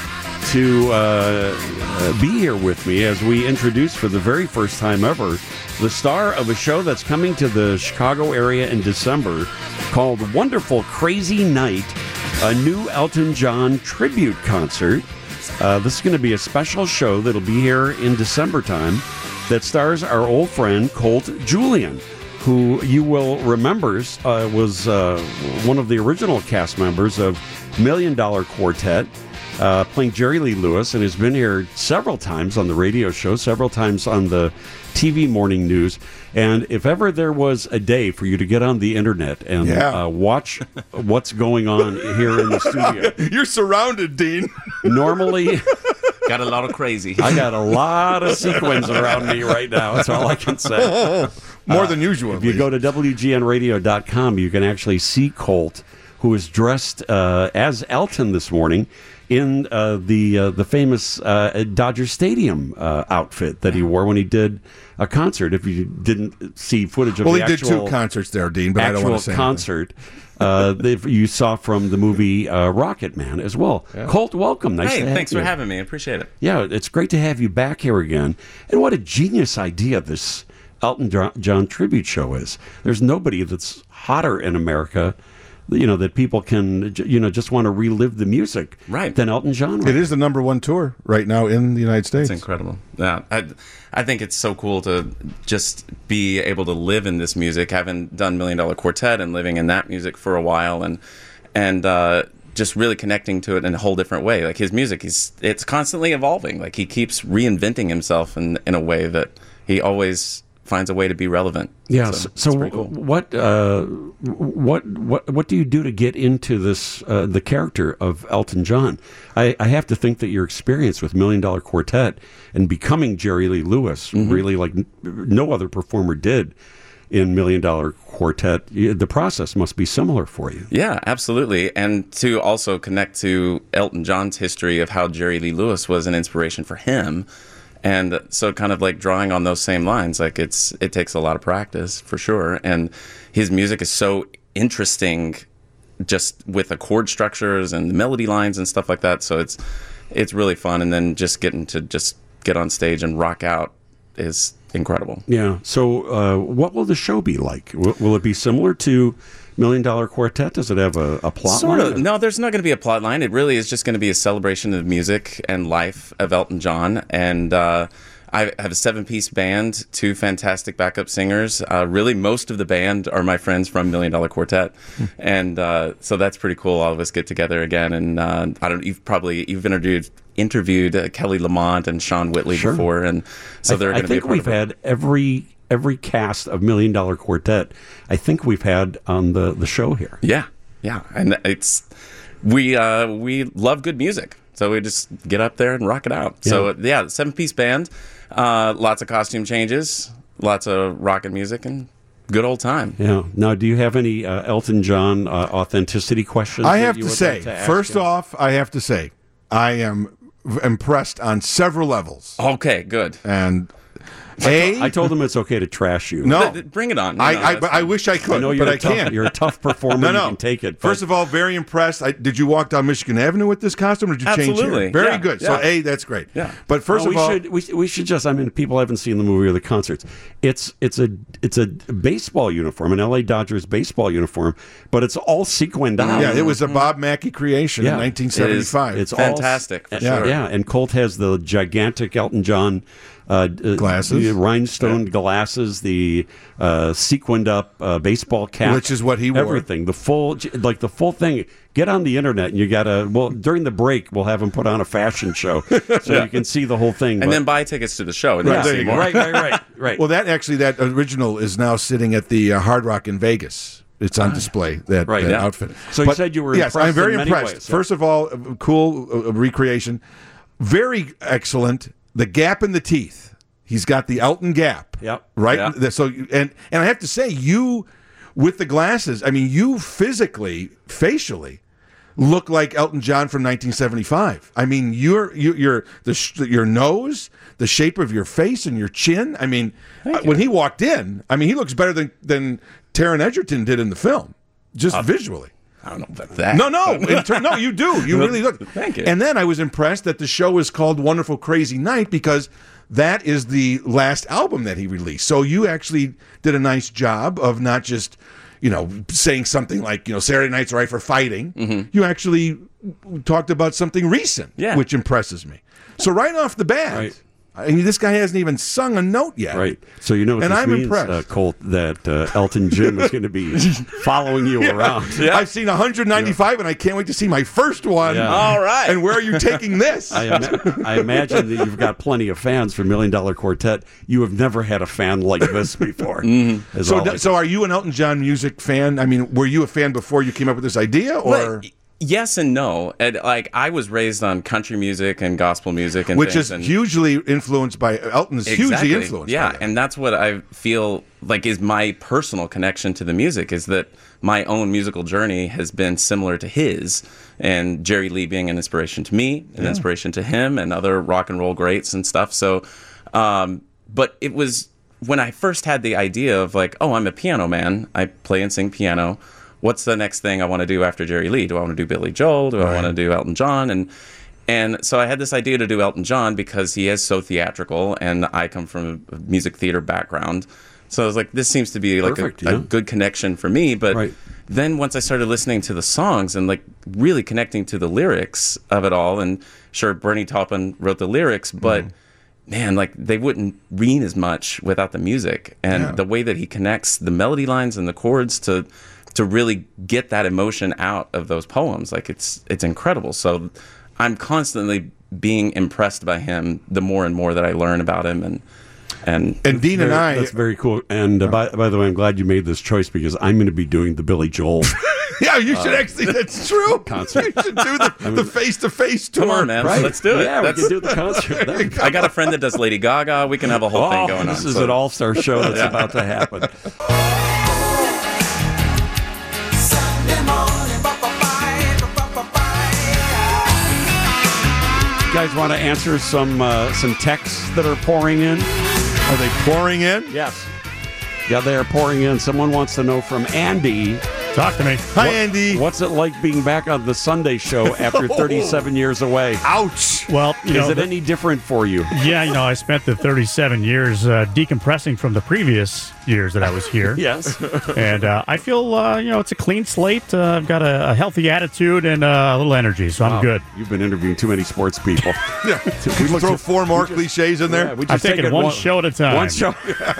to be here with me as we introduce for the very first time ever the star of a show that's coming to the Chicago area in December called Wonderful Crazy Night, a new Elton John tribute concert. This is going to be a special show that'll be here in December time that stars our old friend Colt Julian, who you will remember was one of the original cast members of $1 Million Quartet, playing Jerry Lee Lewis, and has been here several times on the radio show, several times on the TV morning news. And if ever there was a day for you to get on the internet and watch what's going on here in the studio. You're surrounded, Dean. Normally... Got a lot of crazy. I got a lot of sequins around me right now. That's all I can say. More than usual. If you go to WGNradio.com, you can actually see Colt, who is dressed as Elton this morning in the famous Dodger Stadium outfit that he wore when he did a concert. If you didn't see footage of the actual... Well, he did 2 concerts there, Dean, but I don't want to say concert you saw from the movie Rocket Man as well. Yeah. Colt, welcome. Nice to have you. Thanks for having me. I appreciate it. Yeah, it's great to have you back here again. And what a genius idea this Elton John tribute show is. There's nobody that's hotter in America, that people can, just want to relive the music than Elton John. It is the #1 tour right now in the United States. It's incredible. Yeah, I think it's so cool to just be able to live in this music, having done $1 Million Quartet and living in that music for a while, and just really connecting to it in a whole different way. Like his music, it's constantly evolving. Like he keeps reinventing himself in a way that he always finds a way to be relevant. Yeah. So cool. What do you do to get into this the character of Elton John? I have to think that your experience with $1 Million Quartet and becoming Jerry Lee Lewis, really like no other performer did in $1 Million Quartet, the process must be similar for you. Yeah, absolutely. And to also connect to Elton John's history of how Jerry Lee Lewis was an inspiration for him. And so kind of like drawing on those same lines, like it takes a lot of practice for sure. And his music is so interesting just with the chord structures and the melody lines and stuff like that. So it's really fun. And then just getting to just get on stage and rock out is incredible. Yeah. So, what will the show be like? Will it be similar to $1 Million Quartet? Does it have a plot Sort line? of. No, there's not going to be a plot line. It really is just going to be a celebration of music and life of Elton John. And I have a 7-piece band, 2 fantastic backup singers. Really, most of the band are my friends from $1 Million Quartet, and so that's pretty cool. All of us get together again, and you've interviewed Kelly Lamont and Sean Whitley before, and so they're going to be a part we've had every cast of $1 Million Quartet. I think we've had on the show here. Yeah, and we love good music. So we just get up there and rock it out. Yeah. So, 7-piece band, lots of costume changes, lots of rockin' music, and good old time. Yeah. Now, do you have any Elton John authenticity questions? I have to say, first off, I am impressed on several levels. Okay, good. And I told him it's okay to trash you. No. Bring it on. I wish I could, but I can't. You're a tough performer. You can take it. First of all, very impressed. Did you walk down Michigan Avenue with this costume, or did you change here? Very good. So, that's great. Yeah. But first of all, we should just. I mean, people haven't seen the movie or the concerts. It's a baseball uniform, an LA Dodgers baseball uniform, but it's all sequined out. Yeah, it was a Bob Mackie creation in 1975. It's fantastic. For sure. Yeah, and Colt has the gigantic Elton John glasses, rhinestone glasses, the sequined up baseball cap, which is what he wore. Everything, the full thing. Get on the internet, and you gotta. Well, during the break, we'll have him put on a fashion show, so you can see the whole thing. And then buy tickets to the show. And Right. Well, that original is now sitting at the Hard Rock in Vegas. It's on display, that outfit. So you said you were impressed. Yes, I'm very in many impressed. ways, First of all, cool recreation. Very excellent. The gap in the teeth. He's got the Elton gap. Yep. Right? Yep. So and I have to say, you with the glasses, I mean, you physically, facially look like Elton John from 1975. I mean, your nose, the shape of your face and your chin. I mean, when he walked in, I mean, he looks better than Taron Egerton did in the film, just visually. I don't know about that. No, you do. You really look. Thank you. And then I was impressed that the show is called Wonderful Crazy Night because that is the last album that he released. So you actually did a nice job of not just, saying something like, Saturday Night's All Right for Fighting. Mm-hmm. You actually talked about something recent, which impresses me. So right off the bat, I mean, this guy hasn't even sung a note yet. Right. So you know what and this I'm means, impressed. Colt, that Elton Jim is going to be following you around. Yeah. I've seen 195, and I can't wait to see my first one. Yeah. All right. And where are you taking this? I imagine that you've got plenty of fans for $1 Million Quartet. You have never had a fan like this before. Mm-hmm. So are you an Elton John music fan? I mean, were you a fan before you came up with this idea, or... Well, yes and no. I was raised on country music and gospel music, and which is hugely influenced by Elton's hugely influenced. Yeah, by that. And that's what I feel like is my personal connection to the music, is that my own musical journey has been similar to his, and Jerry Lee being an inspiration to me, an inspiration to him, and other rock and roll greats and stuff. So, but it was when I first had the idea of like, oh, I'm a piano man. I play and sing piano. What's the next thing I want to do after Jerry Lee? Do I want to do Billy Joel? Do I want to do Elton John? And so I had this idea to do Elton John because he is so theatrical, and I come from a music theater background. So I was like, this seems to be like a good connection for me. But then once I started listening to the songs and like really connecting to the lyrics of it all, and sure, Bernie Taupin wrote the lyrics, but man, like they wouldn't ring as much without the music. And the way that he connects the melody lines and the chords to really get that emotion out of those poems, like it's incredible. So I'm constantly being impressed by him the more and more that I learn about him, and Dean and I. That's very cool. And by the way, I'm glad you made this choice because I'm going to be doing the Billy Joel. Yeah, you should actually. That's true. Concert. You should do the face-to-face tour. Come on, man. Right? Let's do it. Yeah, we can do the concert. I got a friend that does Lady Gaga. We can have a whole thing going on. This is an all-star show that's about to happen. You guys want to answer some texts that are pouring in? Are they pouring in? Yes. Yeah, they are pouring in. Someone wants to know from Andy, Talk to me. Hi, Andy. What's it like being back on the Sunday show after 37 years away? Ouch. Well, is it any different for you? Yeah, I spent the 37 years decompressing from the previous years that I was here. Yes. And I feel, it's a clean slate. I've got a healthy attitude and a little energy, so I'm good. You've been interviewing too many sports people. Yeah. We throw four more cliches in there. Yeah, I'm taking one show at a time. One show.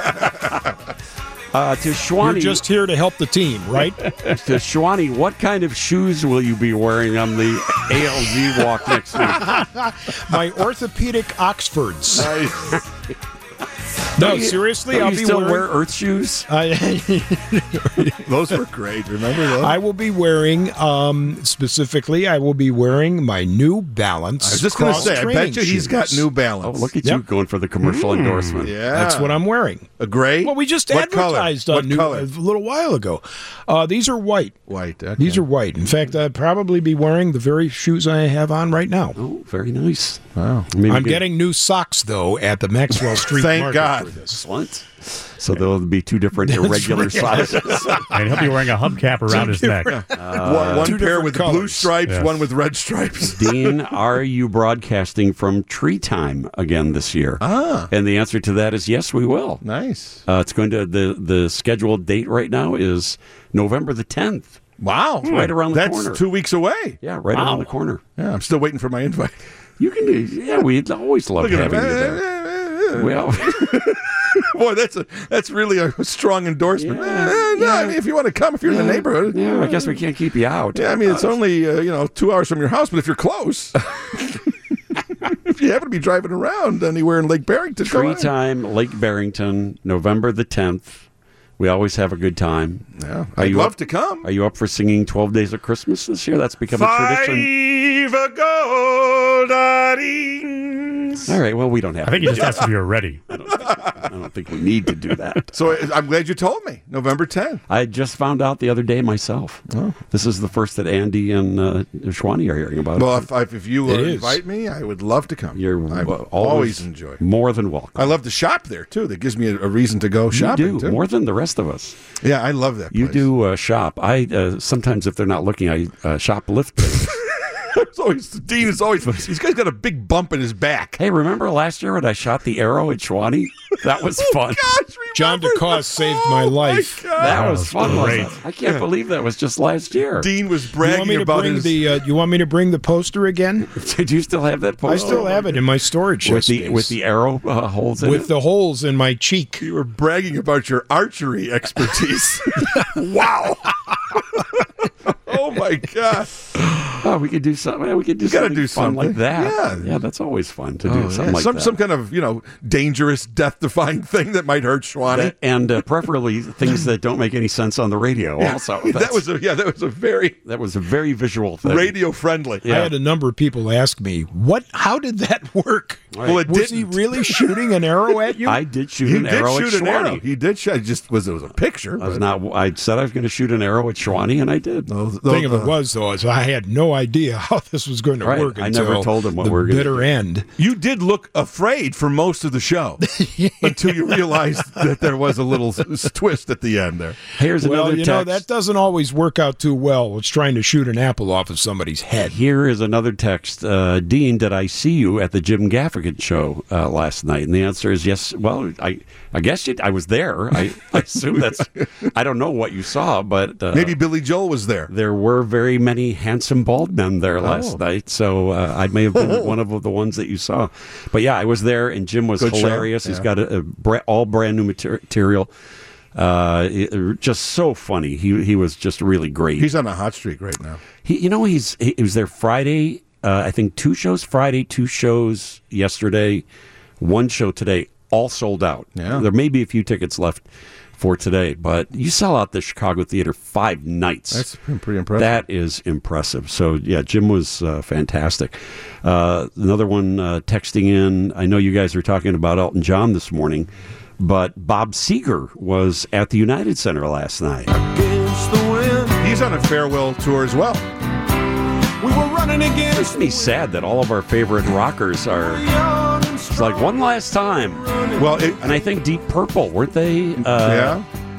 To Shwani, you're just here to help the team, right? To Shwani, what kind of shoes will you be wearing on the ALZ walk next week? My orthopedic Oxfords. Nice. No, seriously, I'll be still wearing... wear Earth shoes? Those were great. Remember those? I will be wearing, specifically, I will be wearing my New Balance. I was just going to say, I bet you he's got New Balance. Oh, look at you going for the commercial endorsement. Yeah. That's what I'm wearing. A gray? Well, we just What advertised color? on New color? a little while ago. These are white. White. Okay. These are white. In fact, I'd probably be wearing the very shoes I have on right now. Oh, very nice. Wow. I'm getting new socks, though, at the Maxwell Street Thank Market God. for this. Excellent. So there'll be two different irregular sizes. And he'll be wearing a hubcap around his neck. One pair with blue stripes, Yes. one with red stripes. Dean, are you broadcasting from Tree Time again this year? And the answer to that is yes, we will. Nice. It's going to the scheduled date right now is November the 10th. Wow. It's right around the That's corner. 2 weeks away. Yeah, right around the corner. Yeah, I'm still waiting for my invite. You can do. Yeah, we always love Look at having him. you there. Well, Boy, that's really a strong endorsement. I mean, if you want to come, if you're in the neighborhood. Yeah, I guess we can't keep you out. Yeah, I mean, it's only 2 hours from your house, but if you're close, if you happen to be driving around anywhere in Lake Barrington, go Tree on. Time, Lake Barrington, November the 10th. We always have a good time. Yeah, I'd love to come. Are you up for singing 12 Days of Christmas this year? That's become a tradition. 5 golden rings. All right, well, we don't have I think you just asked if you were ready. I don't think we need to do that. So I'm glad you told me. November 10th. I just found out the other day myself. Oh. This is the first that Andy and Shwani are hearing about. Well, it. if you invite me, I would love to come. You're I always enjoy. More than welcome. I love to shop there, too. That gives me a reason to go shopping, You do, too. more than the rest of us. Yeah, I love that place. You do shop. I sometimes, if they're not looking, I shoplift things. Dean is always. He's got a big bump in his back. Hey, remember last year when I shot the arrow at Shwani? That was fun. Gosh, John DeCoste saved my life. That was fun. great. Wasn't it? I can't believe that was just last year. Dean was You want bragging me to about bring his. you want me to bring the poster again? Did you still have that poster? I still have it in my storage with space. with the arrow holes in with it? the holes in my cheek. You were bragging about your archery expertise. Wow. Oh my God. Oh, we could do something. We could do something do fun like something. that. Yeah. That's always fun to do something like that. Some kind of dangerous, death-defying thing that might hurt Shwani. And preferably things that don't make any sense on the radio. Also, that was a very visual thing. radio friendly. I had a number of people ask me, How did that work? Well, it was he really shooting an arrow at you? I did shoot an arrow at Shwani. He did shoot. It was a picture. I said I was going to shoot an arrow at Shwani, and I did. The thing of it was, though, is I had no idea how this was going to work. I never told him what the we were going to bitter do. end. You did look afraid for most of the show until you realized that there was a little twist at the end there. Here's another text. That doesn't always work out too well. It's trying to shoot an apple off of somebody's head. Here is another text. Dean, did I see you at the Jim Gaffigan show last night? And the answer is yes. Well, I guess I was there. I assume that's. I don't know what you saw, but maybe Billy Joel was there. There were very many handsome bald men there last night, so I may have been one of the ones that you saw. But yeah, I was there, and Jim was Good hilarious. show. He's got all brand new material. Just so funny. He was just really great. He's on a hot streak right now. He was there Friday. I think 2 shows Friday, 2 shows yesterday, 1 show today, all sold out. Yeah. There may be a few tickets left for today, but you sell out the Chicago Theater 5 nights. That's pretty impressive. That is impressive. So, yeah, Jim was fantastic. Another one texting in, I know you guys are talking about Elton John this morning, but Bob Seger was at the United Center last night. He's on a farewell tour as well. We were running again. It makes me sad that all of our favorite rockers are. It's like one last time. Well, and I think Deep Purple, weren't they? Yeah.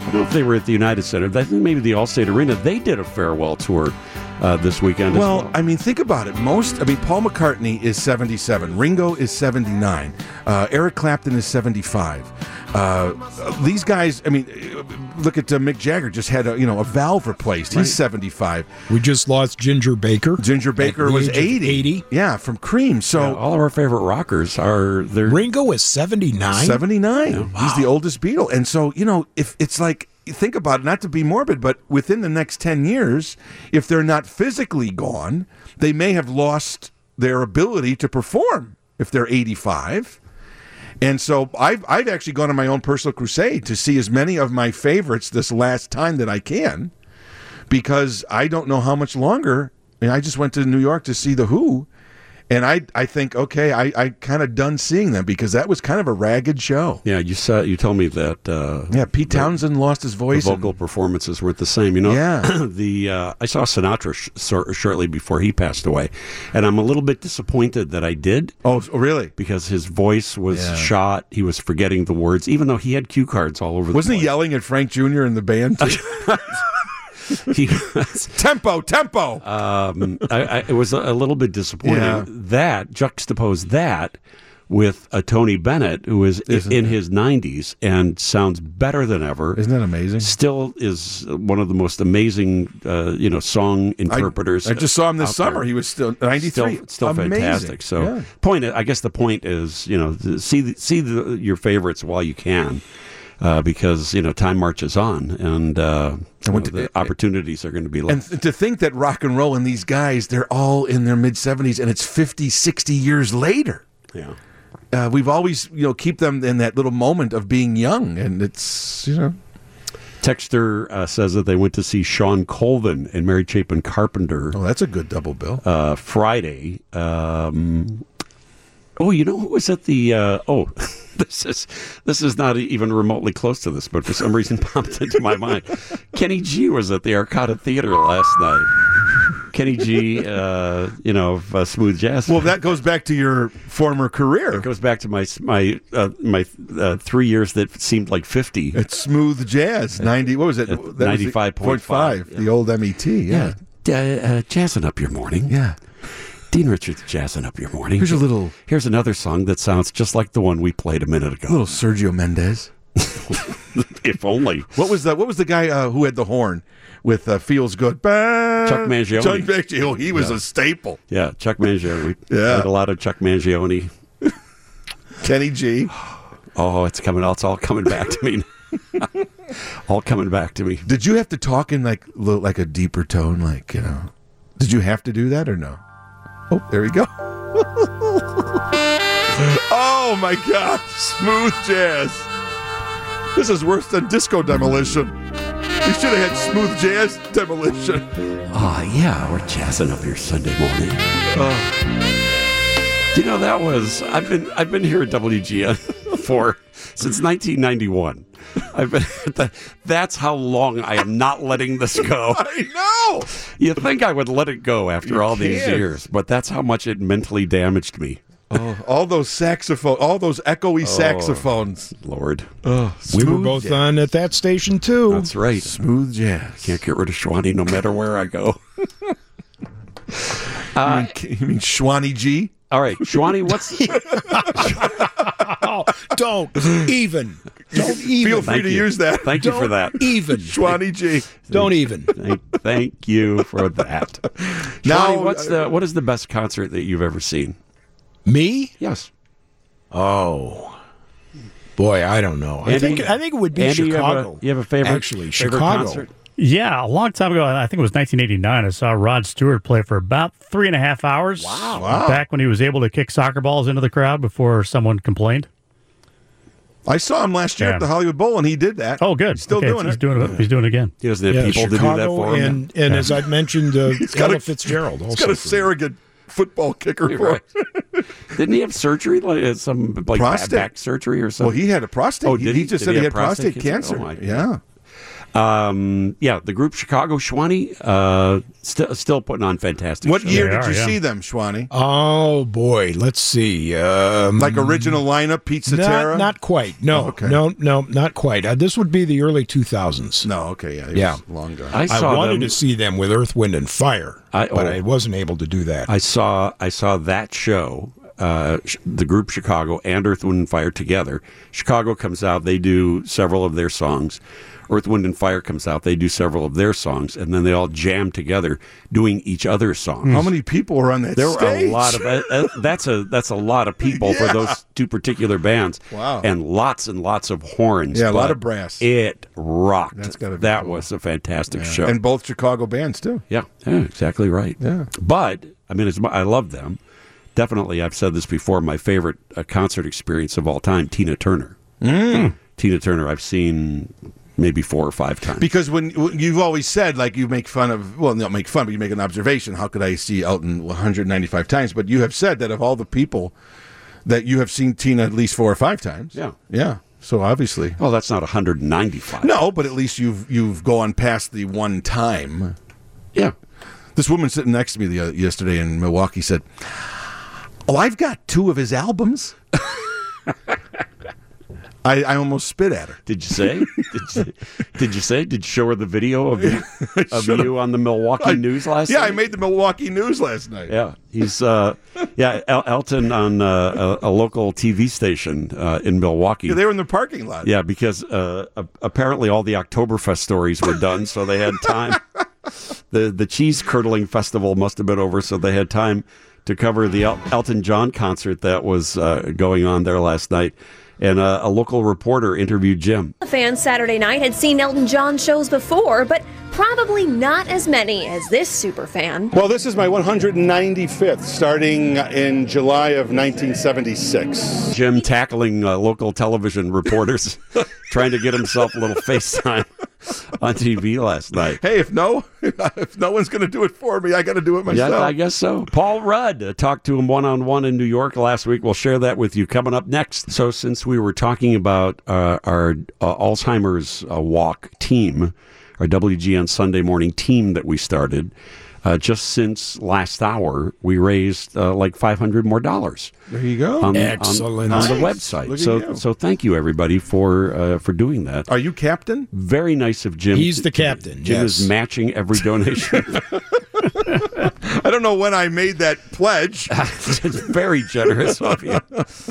I don't know if they were at the United Center. I think maybe the Allstate Arena. They did a farewell tour this weekend. Well, I mean, think about it. Paul McCartney is 77. Ringo is 79. Eric Clapton is 75. These guys, I mean, look at Mick Jagger. Just had a valve replaced. He's 75. We just lost Ginger Baker. Ginger Baker was 80. Yeah, from Cream. So all of our favorite rockers are there. Ringo is 79. 79. Yeah. Wow. He's the oldest Beatle. And so if it's like, think about it, not to be morbid, but within the next 10 years, if they're not physically gone, they may have lost their ability to perform if they're 85. And so I've actually gone on my own personal crusade to see as many of my favorites this last time that I can, because I don't know how much longer. I mean, I just went to New York to see The Who, and I think, okay, I kind of done seeing them because that was kind of a ragged show. Yeah, you told me that. Pete Townsend lost his voice. The vocal performances weren't the same. Yeah. I saw Sinatra shortly before he passed away, and I'm a little bit disappointed that I did. Oh, really? Because his voice was shot. He was forgetting the words, even though he had cue cards all over. Wasn't he yelling at Frank Jr. in the band too? He was. Tempo. It was a little bit disappointing. Yeah. That juxtapose that with a Tony Bennett who is in his 90s and sounds better than ever. Isn't that amazing? Still is one of the most amazing, song interpreters. I just saw him this summer. He was still 93. Still fantastic. So, I guess the point is, see your favorites while you can. Because time marches on, and the opportunities are going to be less. And to think that rock and roll and these guys, they're all in their mid-70s, and it's 50, 60 years later. Yeah, we've always keep them in that little moment of being young, and it's Texter says that they went to see Sean Colvin and Mary Chapin Carpenter. Oh, that's a good double bill. Friday. Who was at the? This is not even remotely close to this, but for some reason popped into my mind. Kenny G was at the Arcada Theater last night. Kenny G, of Smooth Jazz. Well, that goes back to your former career. It goes back to my 3 years that seemed like 50. It's Smooth Jazz. 90. What was it? 95.5. The old MET. Yeah. Jazzing up your morning. Yeah. Dean Richards jazzing up your morning. Here's another song that sounds just like the one we played a minute ago. A little Sergio Mendes. If only. What was the guy who had the horn with Feels Good? Chuck Mangione. Chuck Mangione. He was a staple. Yeah, Chuck Mangione. We had a lot of Chuck Mangione. Kenny G. Oh, it's coming. It's all coming back to me. All coming back to me. Did you have to talk in like a deeper tone, Did you have to do that or no? Oh, there we go. Oh my God, Smooth Jazz. This is worse than Disco Demolition. You should have had Smooth Jazz Demolition. Yeah, we're jazzing up your Sunday morning. That was I've been here at WGN since 1991. That's how long I am not letting this go. I know. You think I would let it go after all these years, but that's how much it mentally damaged me. Oh, all those all those echoey saxophones. Lord. We were both on at that station too. That's right. Smooth Jazz. Can't get rid of Schwani no matter where I go. You mean Schwani G? All right, Schwani, what's... Don't even. Feel free to use that. Thank you for that. Even. Schwani G. Don't even. Thank you for that. Now, Schwani, what is the best concert that you've ever seen? Me? Yes. Oh. Boy, I don't know. I think it would be Andy, Chicago. You have a favorite? Actually, favorite Chicago. Concert? Yeah, a long time ago, I think it was 1989, I saw Rod Stewart play for about 3.5 hours. Wow. Back when he was able to kick soccer balls into the crowd before someone complained. I saw him last year at the Hollywood Bowl, and he did that. Oh, good. He's still doing He's it. Doing it again. He doesn't have people Chicago to do that for him. And as I've mentioned, Ella Fitzgerald. He's got a surrogate football kicker for right. Didn't he have surgery, some back surgery or something? Well, he had a prostate. Oh, did he? He just said he had prostate cancer. Oh, yeah. The group Chicago Schwani, still putting on fantastic What shows. year did you see them, Schwani? Oh, boy. Let's see. Like original lineup, Pete Cetera? Not quite. No, no, not quite. This would be the early 2000s. No, okay, yeah. Yeah. Long gone. I wanted to see them with Earth, Wind, and Fire, but I wasn't able to do that. I saw that show, the group Chicago and Earth, Wind, and Fire together. Chicago comes out, they do several of their songs. Earth, Wind, and Fire comes out, they do several of their songs, and then they all jam together doing each other's songs. How many people were on that there stage? There were a lot of that's a lot of people for those two particular bands. Wow. And lots of horns. Yeah, a lot of brass. It rocked. That's gotta be that cool. was a fantastic show. And both Chicago bands, too. Yeah, exactly right. Yeah. But, I mean, I love them. Definitely, I've said this before, my favorite concert experience of all time, Tina Turner. Tina Turner, I've seen maybe 4 or 5 times. Because when you've always said, like, you make fun of, well, not make fun, but you make an observation, how could I see Elton 195 times? But you have said that of all the people that you have seen Tina at least 4 or 5 times. Yeah. Yeah. So obviously. Well, that's not 195. No, but at least you've gone past the one time. Yeah. This woman sitting next to me yesterday in Milwaukee said, "Oh, I've got 2 of his albums." I almost spit at her. Did you say? Did you say? Did you show her the video of you on the Milwaukee News last night? Yeah, I made the Milwaukee News last night. Yeah, he's Elton on a local TV station in Milwaukee. Yeah, they were in the parking lot. Yeah, because apparently all the Oktoberfest stories were done, so they had time. The cheese curdling festival must have been over, so they had time to cover the Elton John concert that was going on there last night. And a local reporter interviewed Jim. Fans Saturday night had seen Elton John shows before, but probably not as many as this super fan. Well, this is my 195th, starting in July of 1976. Jim tackling local television reporters, trying to get himself a little FaceTime on TV last night. Hey, if no one's going to do it for me, I got to do it myself. Yeah, I guess so. Paul Rudd talked to him one-on-one in New York last week. We'll share that with you coming up next. So since we were talking about our Alzheimer's walk team, our WGN Sunday morning team that we started, just since last hour, we raised like $500 more. There you go. Excellent. On the website. So thank you, everybody, for doing that. Are you captain? Very nice of Jim. He's the captain. Jim yes. is matching every donation. I don't know when I made that pledge. It's very generous of you.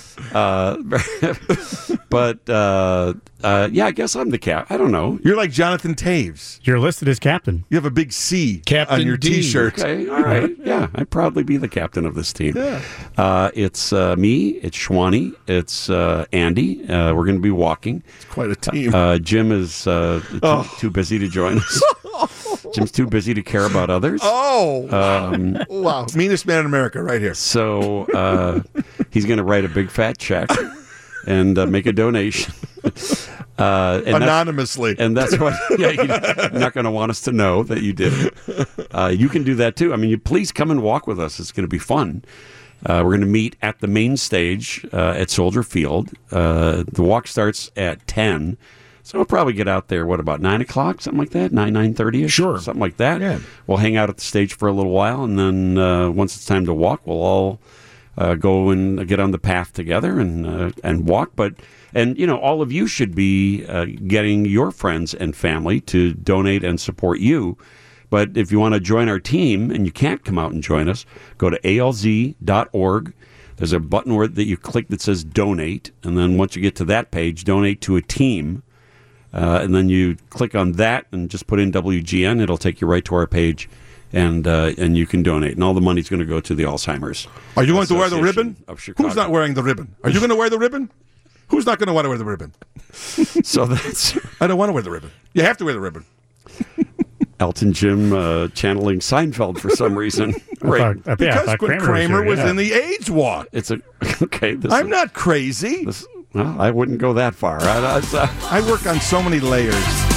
Yeah, I guess I'm the cap. I don't know. You're like Jonathan Taves. You're listed as captain. You have a big C Captain on your D. T-shirt. Okay, all right. Yeah, I'd probably be the captain of this team. Yeah. It's me, it's Schwani, it's Andy. We're going to be walking. It's quite a team. Jim is too busy to join us. Jim's too busy to care about others. Oh, wow. Meanest man in America right here. So he's going to write a big fat check and make a donation. Anonymously. That's what, you're not going to want us to know that you did it. You can do that too. I mean, please come and walk with us. It's going to be fun. We're going to meet at the main stage at Soldier Field. The walk starts at 10. So we'll probably get out there, about 9 o'clock, something like that? 9:30-ish? Sure. Something like that. Yeah. We'll hang out at the stage for a little while, and then once it's time to walk, we'll all go and get on the path together and walk. And all of you should be getting your friends and family to donate and support you. But if you want to join our team and you can't come out and join us, go to alz.org. There's a button that you click that says donate, and then once you get to that page, donate to a team. And then you click on that and just put in WGN. It'll take you right to our page, and you can donate. And all the money's going to go to the Alzheimer's. Are you going to wear the ribbon? Of Chicago. Who's not wearing the ribbon? Are you going to wear the ribbon? Who's not going to want to wear the ribbon? So that's... I don't want to wear the ribbon. You have to wear the ribbon. Elton Jim channeling Seinfeld for some reason. Right. Because Kramer was in the AIDS walk. It's okay. I'm not crazy. Well, I wouldn't go that far. I work on so many layers.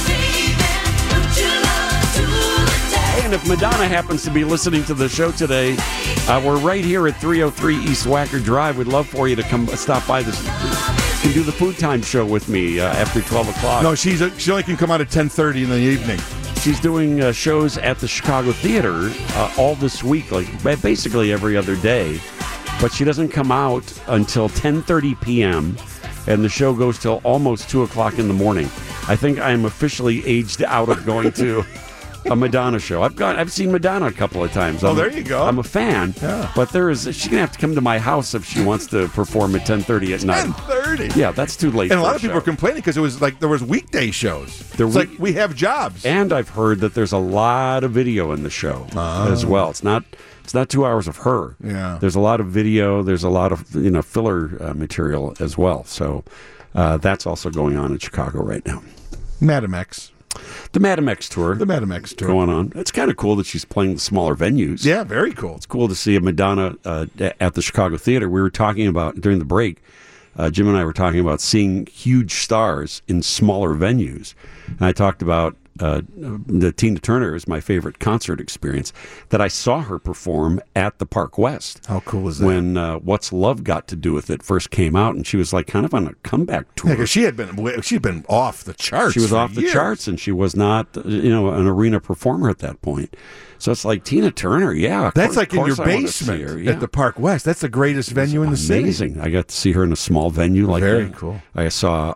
And if Madonna happens to be listening to the show today, we're right here at 303 East Wacker Drive. We'd love for you to come stop by this can do the Food Time show with me after 12 o'clock. No, she only can come out at 10:30 in the evening. She's doing shows at the Chicago Theater all this week, like basically every other day. But she doesn't come out until 10:30 p.m., and the show goes till almost 2 o'clock in the morning. I think I am officially aged out of going to a Madonna show. I've seen Madonna a couple of times. There you go. I'm a fan. Yeah. But she's gonna have to come to my house if she wants to perform at 10:30 at night. 10:30. Yeah, that's too late. And a for lot of people show. are complaining because it was like there was weekday shows. It's like we have jobs. And I've heard that there's a lot of video in the show as well. It's not 2 hours of her. Yeah. There's a lot of video. There's a lot of filler material as well. So that's also going on in Chicago right now. Madam X. The Madam X tour. The Madam X tour. Going on. It's kind of cool that she's playing the smaller venues. Yeah, very cool. It's cool to see a Madonna at the Chicago Theater. We were talking about, during the break, Jim and I were talking about seeing huge stars in smaller venues. And I talked about the Tina Turner is my favorite concert experience, that I saw her perform at the Park West. How cool is that? When What's Love Got to Do with It first came out, and she was like kind of on a comeback tour. Yeah, 'cause she'd been off the charts. She was for off the years. charts, and she was not an arena performer at that point. So it's like Tina Turner, yeah. That's like in your course I wanna see basement her, yeah. at the Park West. That's the greatest venue in the city. Amazing. I got to see her in a small venue like Very that. cool. I saw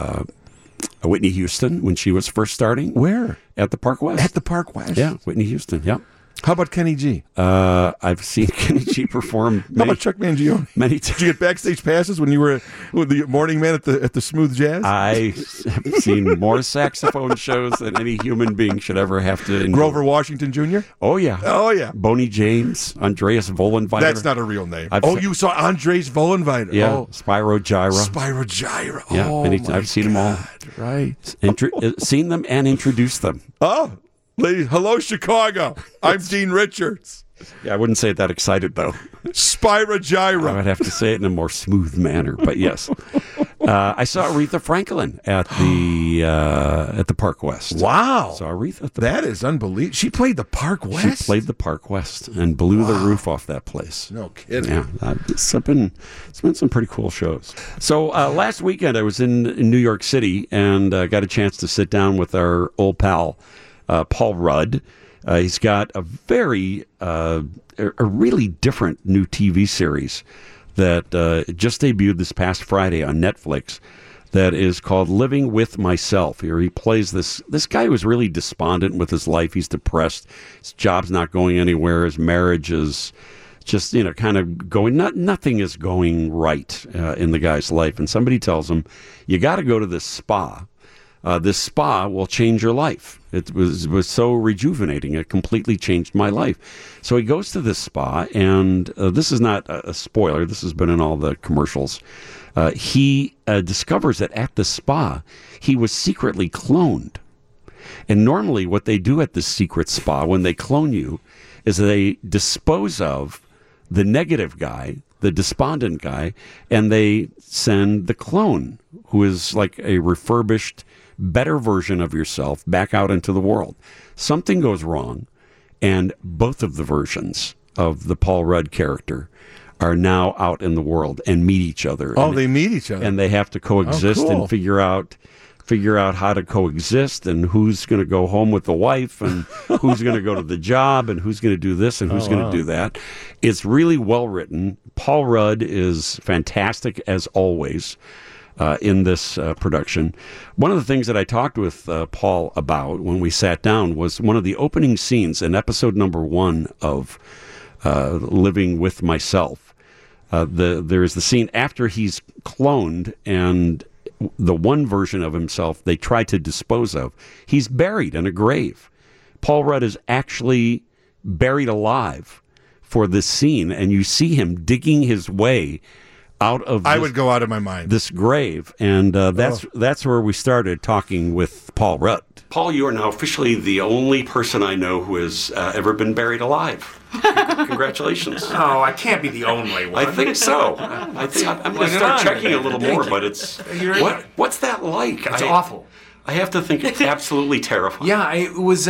Whitney Houston when she was first starting. Where? At the Park West. At the Park West? Yeah, Whitney Houston, yeah. How about Kenny G? I've seen Kenny G perform How about Chuck Mangione? many times. Did you get backstage passes when you were with the morning man at the Smooth Jazz? I have seen more saxophone shows than any human being should ever have to endure. Grover Washington Jr.? Oh, yeah. Oh, yeah. Boney James, Andreas Vollenweider. That's not a real name. I've you saw Andres Vollenweider. Yeah, Oh, Spyro Gyra. Spyro Gyra. Yeah, Oh, I've seen them all. Right. Seen them and introduced them. Oh, ladies, hello, Chicago. I'm Dean Richards. Yeah, I wouldn't say it that excited, though. Spyro Gyra. I would have to say it in a more smooth manner, but yes. I saw Aretha Franklin at the Park West. Wow. Saw Aretha at That is unbelievable. She played the Park West? She played the Park West and blew the roof off that place. No kidding. Yeah, it's been some pretty cool shows. So last weekend I was in New York City and got a chance to sit down with our old pal, Paul Rudd. He's got a really different new TV series that just debuted this past Friday on Netflix that is called Living with Myself. Here he plays this guy who's really despondent with his life. He's depressed. His job's not going anywhere. His marriage is just, kind of going, nothing is going right in the guy's life. And somebody tells him, you got to go to this spa. This spa will change your life. It was so rejuvenating. It completely changed my life. So he goes to this spa, and this is not a spoiler. This has been in all the commercials. He discovers that at the spa, he was secretly cloned. And normally what they do at this secret spa when they clone you is they dispose of the negative guy, the despondent guy, and they send the clone, who is like a refurbished, better version of yourself, back out into the world. Something goes wrong, and both of the versions of the Paul Rudd character are now out in the world and meet each other. Oh, they meet each other. And they have to coexist cool. and figure out how to coexist, and who's going to go home with the wife, and who's going to go to the job, and who's going to do this, and who's going to do that. It's really well written. Paul Rudd is fantastic as always in this production. One of the things that I talked with Paul about when we sat down was one of the opening scenes in episode number 1 of Living with Myself. There's the scene after he's cloned, and the one version of himself they try to dispose of. He's buried in a grave. Paul Rudd is actually buried alive for this scene, and you see him digging his way out of I would go out of my mind. This grave, and that's where we started talking with Paul Rudd. Paul, you are now officially the only person I know who has ever been buried alive. Congratulations. Oh, I can't be the only one. I think so. I'm going to start checking a little more, but what's that like? It's awful. I have to think it's absolutely terrifying. Yeah, it was.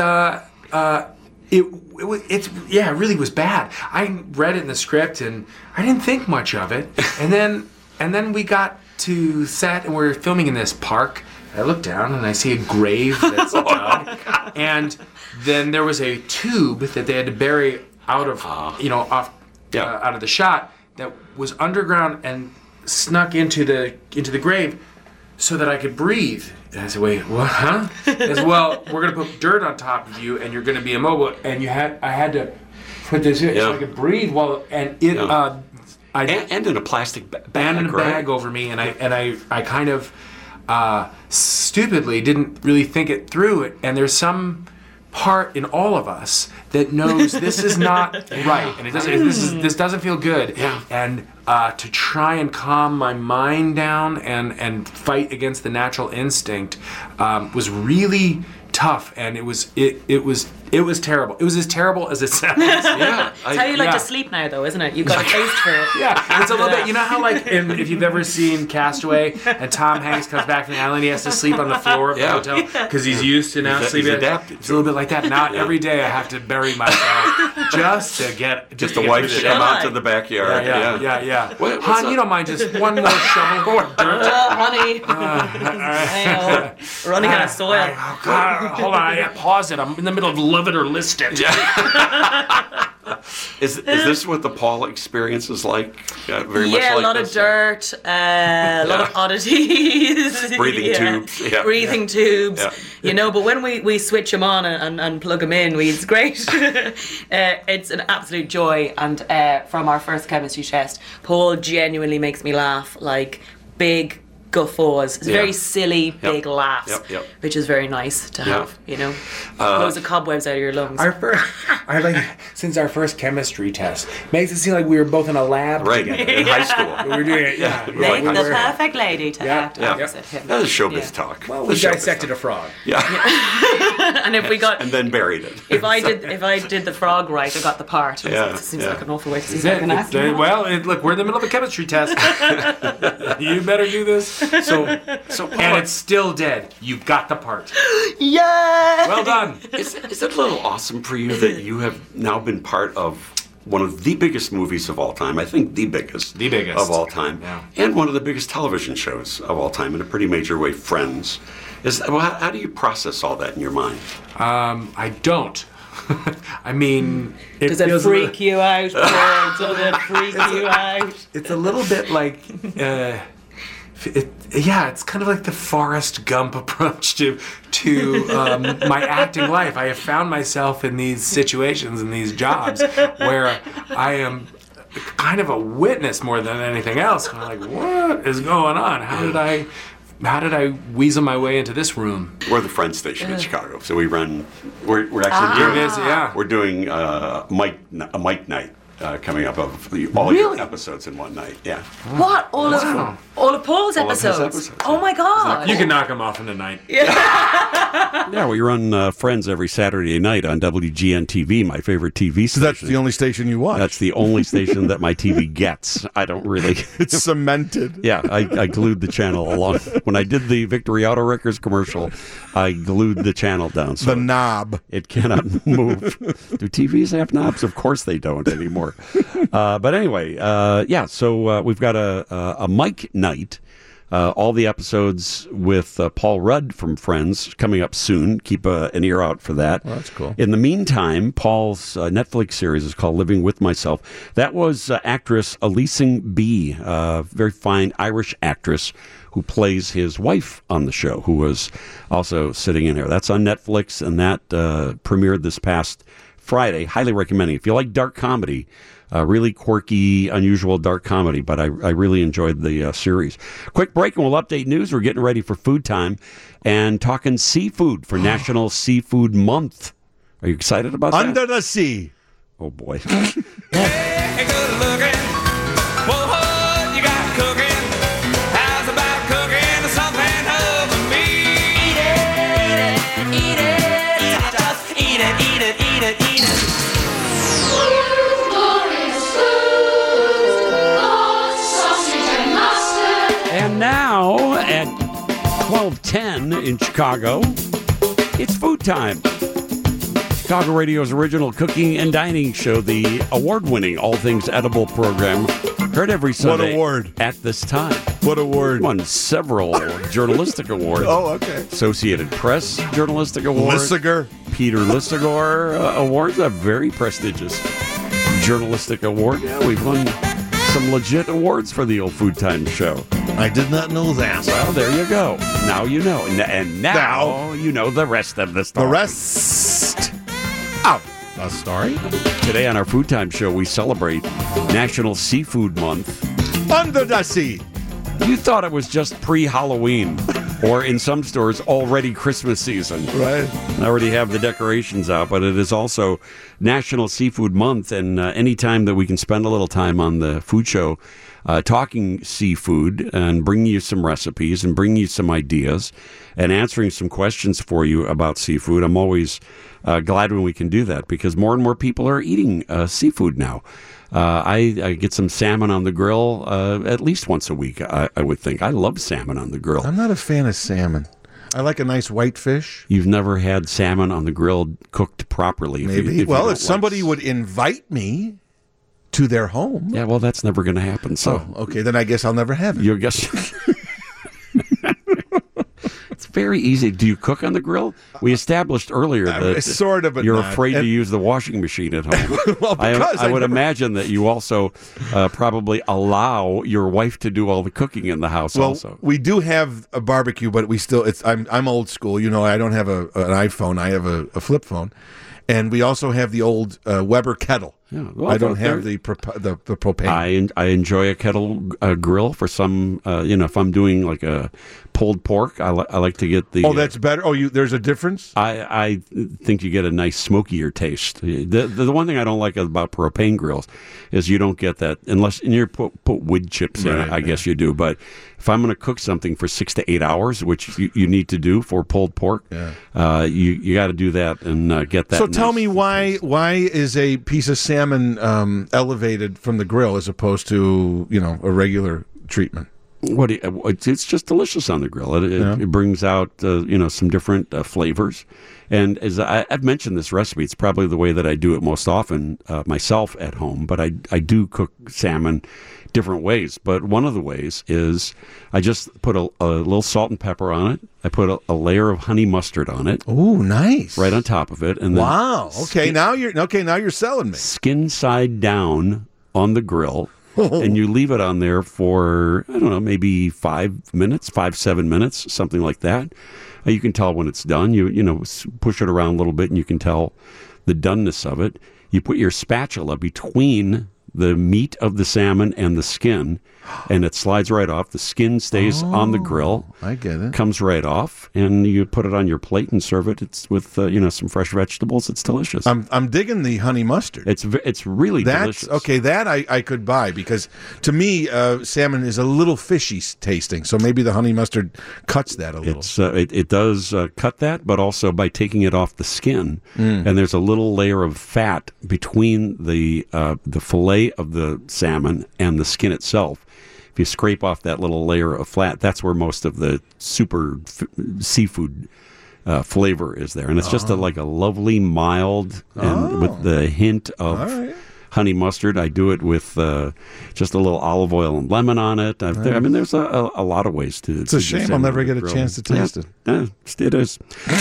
It really was bad. I read it in the script and I didn't think much of it, and then we got to set, and we're filming in this park. I look down and I see a grave that's dug, and then there was a tube that they had to bury out of, out of the shot that was underground and snuck into the grave so that I could breathe. And I said, "Wait, what? Huh?" He said, "Well, we're gonna put dirt on top of you, and you're gonna be immobile." And I had to put this in so I could breathe and in a plastic bag, and in a bag over me, and I kind of stupidly didn't really think it through. And there's some part in all of us that knows this is not right, and this doesn't feel good. And to try and calm my mind down and fight against the natural instinct was really tough, and it was terrible. It was as terrible as it sounds. It's how you like to sleep now, though, isn't it? You've got a taste for it. Yeah, it's a little bit. You know how, like, if you've ever seen Castaway, and Tom Hanks comes back from the island, he has to sleep on the floor of the hotel because he's used to now sleeping. It's a little bit like that. Now every day I have to bury myself just to wife to come out to the backyard. Yeah. Hon, you don't mind just one more shovel of dirt? Honey. Running out of soil. Oh, God. Hold on, pause it. I'm in the middle of love it or list it. Is this what the Paul experience is like? Very much like a lot of dirt, a lot of oddities. Breathing tubes. Breathing tubes. But when we switch them on and plug them in, it's great. It's an absolute joy. And from our first chemistry test, Paul genuinely makes me laugh, like big guffaws. It's very silly, big laughs, which is very nice to have, blows the cobwebs out of your lungs. Since our first chemistry test, makes it seem like we were both in a lab together. In high school. We were doing it, Make the perfect lady to have to opposite him. That is showbiz talk. Well, we dissected a frog. And if we got... And then buried it. If I did the frog right, I got the part. It seems like an awful way to see an actor. Well, look, we're in the middle of a chemistry test. You better do this. So and it's still dead. You got the part. Yay! Well done. Is it a little awesome for you that you have now been part of one of the biggest movies of all time? I think the biggest of all time, and one of the biggest television shows of all time in a pretty major way. Friends. How do you process all that in your mind? I don't. I mean, does it freak you out? Does it freak you out? It's a little bit like. It's kind of like the Forrest Gump approach to my acting life. I have found myself in these situations and these jobs where I am kind of a witness more than anything else. I'm like, what is going on? How did I weasel my way into this room? We're the Friends station in Chicago, so we're actually we're doing a mic night. Coming up of all your episodes in one night. Yeah. What? All of Paul's episodes? Oh my God. You can knock them off in a night. Yeah, we run Friends every Saturday night on WGN-TV, my favorite TV station. So that's the only station you watch? That's the only station that my TV gets. I don't really... It's cemented. Yeah, I glued the channel along. When I did the Victory Auto Wreckers commercial, I glued the channel down. So the knob. It cannot move. Do TVs have knobs? Of course they don't anymore. But anyway, so we've got a mic night. All the episodes with Paul Rudd from Friends coming up soon. Keep an ear out for that. Well, that's cool. In the meantime, Paul's Netflix series is called Living With Myself. That was actress Alyssing B, very fine Irish actress who plays his wife on the show, who was also sitting in here. That's on Netflix, and that premiered this past Friday. Highly recommending. If you like dark comedy, really quirky, unusual dark comedy, but I really enjoyed the series. Quick break and we'll update news. We're getting ready for food time and talking seafood for National Seafood Month. Are you excited about that? Under the sea. Oh, boy. Hey, good looking. Whoa, you got cooking. How's about cooking something over me? Eat it, eat it, eat it. Just eat it, eat it, eat it, eat it. And now at 12:10 in Chicago, it's food time. Chicago Radio's original cooking and dining show, the award-winning All Things Edible program, Heard every Sunday. award. At this time. What award? Won several journalistic awards. Oh, okay. Associated Press Journalistic Award. Lissiger. Peter Lissiger Awards. A very prestigious journalistic award. Yeah, we've won some legit awards for the old Food Time show. I did not know that. Well, there you go. Now you know. And now you know the rest of the story. The rest of the story. Today on our Food Time show, we celebrate National Seafood Month. Under the sea. You thought it was just pre-Halloween, or in some stores, already Christmas season. Right. I already have the decorations out, but it is also National Seafood Month, and any time that we can spend a little time on the food show talking seafood and bringing you some recipes and bringing you some ideas and answering some questions for you about seafood, I'm always glad when we can do that because more and more people are eating seafood now. I get some salmon on the grill at least once a week, I would think. I love salmon on the grill. I'm not a fan of salmon. I like a nice white fish. You've never had salmon on the grill cooked properly. Maybe. If somebody would invite me to their home. Yeah, well, that's never going to happen. So, okay, then I guess I'll never have it. You'll guess. It's very easy. Do you cook on the grill? We established earlier that sort of, but you're not. afraid to use the washing machine at home. Well, because I would imagine that you also probably allow your wife to do all the cooking in the house. Well, also, we do have a barbecue, but we still. I'm old school. You know, I don't have an iPhone. I have a flip phone. And we also have the old Weber kettle. Yeah, well, I don't have the propane. I enjoy a kettle grill for some. If I'm doing like a pulled pork, I like to get the. Oh, that's better. Oh, there's a difference. I think you get a nice smokier taste. The one thing I don't like about propane grills is you don't get that unless you put wood chips in it. I guess you do, but if I'm going to cook something for 6 to 8 hours, which you need to do for pulled pork, you got to do that and get that. So tell me why is a piece of salmon elevated from the grill as opposed to a regular treatment? It's just delicious on the grill. It brings out some different flavors, and as I've mentioned this recipe, it's probably the way that I do it most often myself at home. But I do cook salmon different ways. But one of the ways is I just put a little salt and pepper on it. I put a layer of honey mustard on it. Oh, nice! Right on top of it, and then wow. Now you're selling me. Skin side down on the grill. And you leave it on there for, I don't know, maybe 7 minutes, something like that. You can tell when it's done. You push it around a little bit and you can tell the doneness of it. You put your spatula between the meat of the salmon and the skin, and it slides right off. The skin stays on the grill. I get it. Comes right off, and you put it on your plate and serve it. It's with some fresh vegetables. It's delicious. I'm digging the honey mustard. It's really delicious. Okay, that I could buy because to me salmon is a little fishy tasting. So maybe the honey mustard cuts that a little. It does cut that, but also by taking it off the skin, and there's a little layer of fat between the fillet of the salmon and the skin itself. If you scrape off that little layer of fat, that's where most of the super seafood flavor is there. And it's just like a lovely, mild, and with the hint of honey mustard. I do it with just a little olive oil and lemon on it. There's a lot of ways to. It's a shame I'll never get a chance to taste it. It is.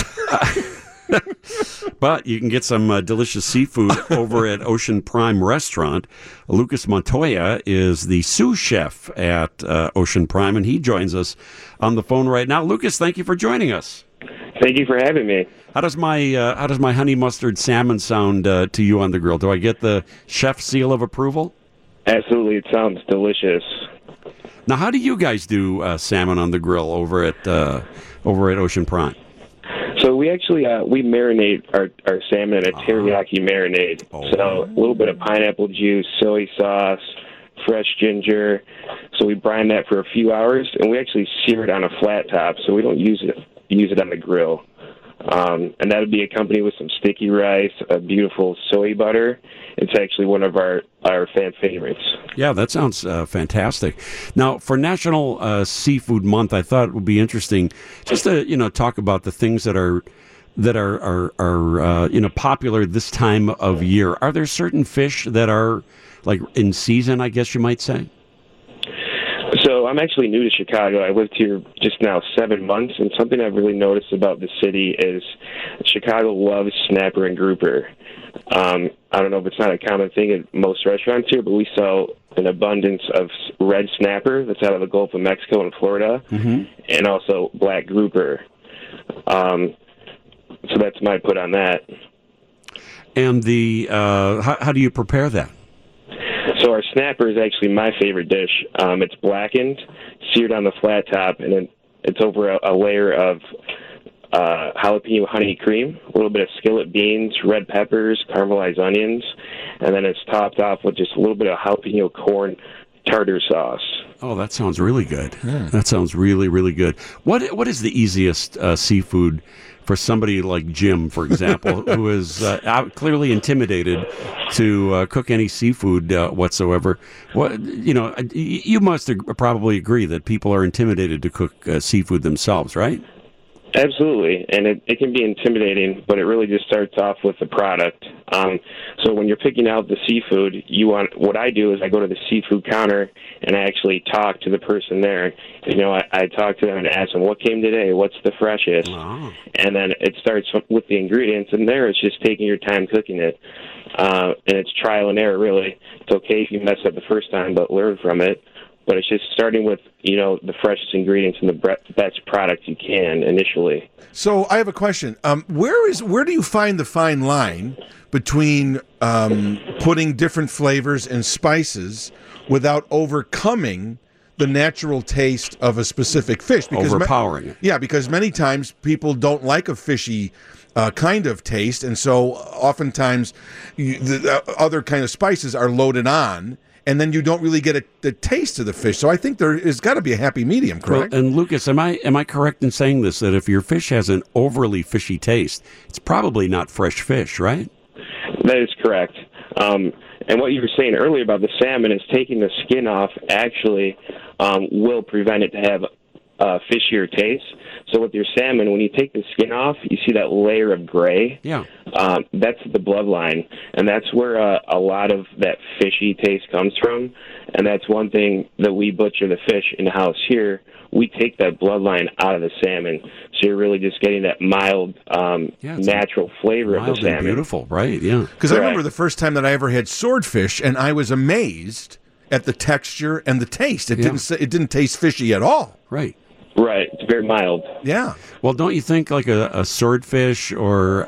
But you can get some delicious seafood over at Ocean Prime Restaurant. Lucas Montoya is the sous chef at Ocean Prime, and he joins us on the phone right now. Lucas, thank you for joining us. Thank you for having me. How does my honey mustard salmon sound to you on the grill? Do I get the chef seal of approval? Absolutely, it sounds delicious. Now, how do you guys do salmon on the grill over at Ocean Prime? So we actually we marinate our salmon in a teriyaki marinade. So a little bit of pineapple juice, soy sauce, fresh ginger. So we brine that for a few hours, and we actually sear it on a flat top. So we don't use it on the grill. And that would be accompanied with some sticky rice, a beautiful soy butter. It's actually one of our fan favorites. Yeah, that sounds fantastic. Now, for National Seafood Month, I thought it would be interesting just to talk about the things that are popular this time of year. Are there certain fish that are like in season, I guess you might say? So I'm actually new to Chicago. I lived here just now 7 months, and something I've really noticed about the city is Chicago loves snapper and grouper. I don't know if it's not a common thing at most restaurants here, but we sell an abundance of red snapper that's out of the Gulf of Mexico and Florida, and also black grouper. So that's my put on that. And the how do you prepare that? So our snapper is actually my favorite dish. It's blackened, seared on the flat top, and then it's over a layer of jalapeno honey cream, a little bit of skillet beans, red peppers, caramelized onions, and then it's topped off with just a little bit of jalapeno corn tartar sauce. Oh, that sounds really good. That sounds really, really good. What is the easiest seafood for somebody like Jim, for example, who is clearly intimidated to cook any seafood whatsoever? You must probably agree that people are intimidated to cook seafood themselves, right? Absolutely, and it can be intimidating, but it really just starts off with the product. So when you're picking out the seafood, what I do is I go to the seafood counter and I actually talk to the person there. I talk to them and ask them, what came today? What's the freshest? And then it starts with the ingredients, and there it's just taking your time cooking it. And it's trial and error, really. It's okay if you mess up the first time, but learn from it. But it's just starting with, the freshest ingredients and the best product you can initially. So I have a question. Where do you find the fine line between putting different flavors and spices without overcoming the natural taste of a specific fish? Because overpowering it. Yeah, because many times people don't like a fishy kind of taste, and so oftentimes the other kind of spices are loaded on, and then you don't really get the taste of the fish. So I think there has got to be a happy medium, correct? Well, and Lucas, am I correct in saying this, that if your fish has an overly fishy taste, it's probably not fresh fish, right? That is correct. And what you were saying earlier about the salmon is taking the skin off actually will prevent it to have fishier taste. So with your salmon, when you take the skin off, you see that layer of gray. Yeah. That's the bloodline, and that's where a lot of that fishy taste comes from. And that's one thing that we butcher the fish in-house here. We take that bloodline out of the salmon, so you're really just getting that mild, natural flavor of the salmon. And beautiful, right? Yeah. Because I remember the first time that I ever had swordfish, and I was amazed at the texture and the taste. It didn't taste fishy at all. Right. Right. It's very mild. Yeah. Well, don't you think like a swordfish or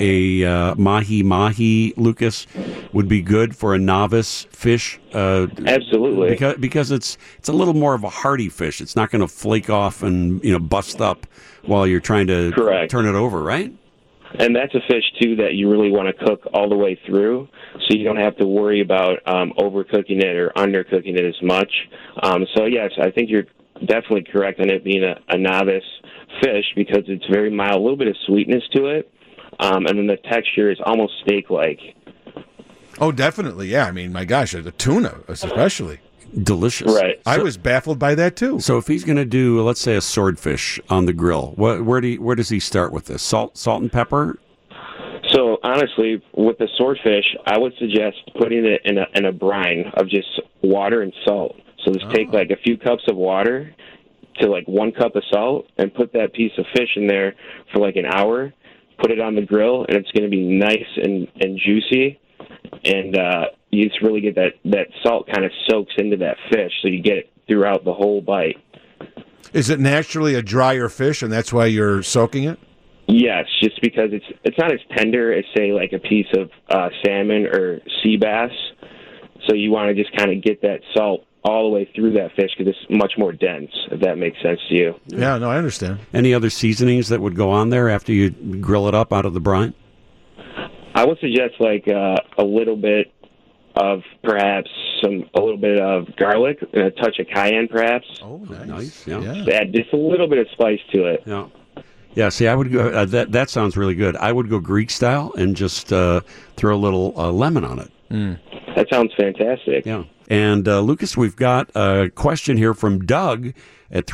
a mahi-mahi, Lucas, would be good for a novice fish? Absolutely. Because it's a little more of a hardy fish. It's not going to flake off and bust up while you're trying to turn it over, right? And that's a fish, too, that you really want to cook all the way through, so you don't have to worry about overcooking it or undercooking it as much. So, yes, I think you're definitely correct on it being a novice fish because it's very mild, a little bit of sweetness to it, and then the texture is almost steak-like. Oh, definitely, yeah. I mean, my gosh, the tuna especially. Delicious. Right. I was baffled by that, too. So if he's going to do, let's say, a swordfish on the grill, where does he start with this? Salt and pepper? So, honestly, with the swordfish, I would suggest putting it in a brine of just water and salt. So just take like a few cups of water to like 1 cup of salt and put that piece of fish in there for like an hour, put it on the grill, and it's going to be nice and juicy. And you just really get that salt kind of soaks into that fish, so you get it throughout the whole bite. Is it naturally a drier fish, and that's why you're soaking it? Yes, just because it's not as tender as, say, like a piece of salmon or sea bass. So you want to just kind of get that salt all the way through that fish because it's much more dense, if that makes sense to you. Yeah, no, I understand. Any other seasonings that would go on there after you grill it up out of the brine? I would suggest like a little bit of perhaps a little bit of garlic and a touch of cayenne, perhaps. Oh, nice. Yeah. Just add just a little bit of spice to it. Yeah. Yeah. See, I would go. That sounds really good. I would go Greek style and just throw a little lemon on it. That sounds fantastic. Yeah. And Lucas, we've got a question here from Doug at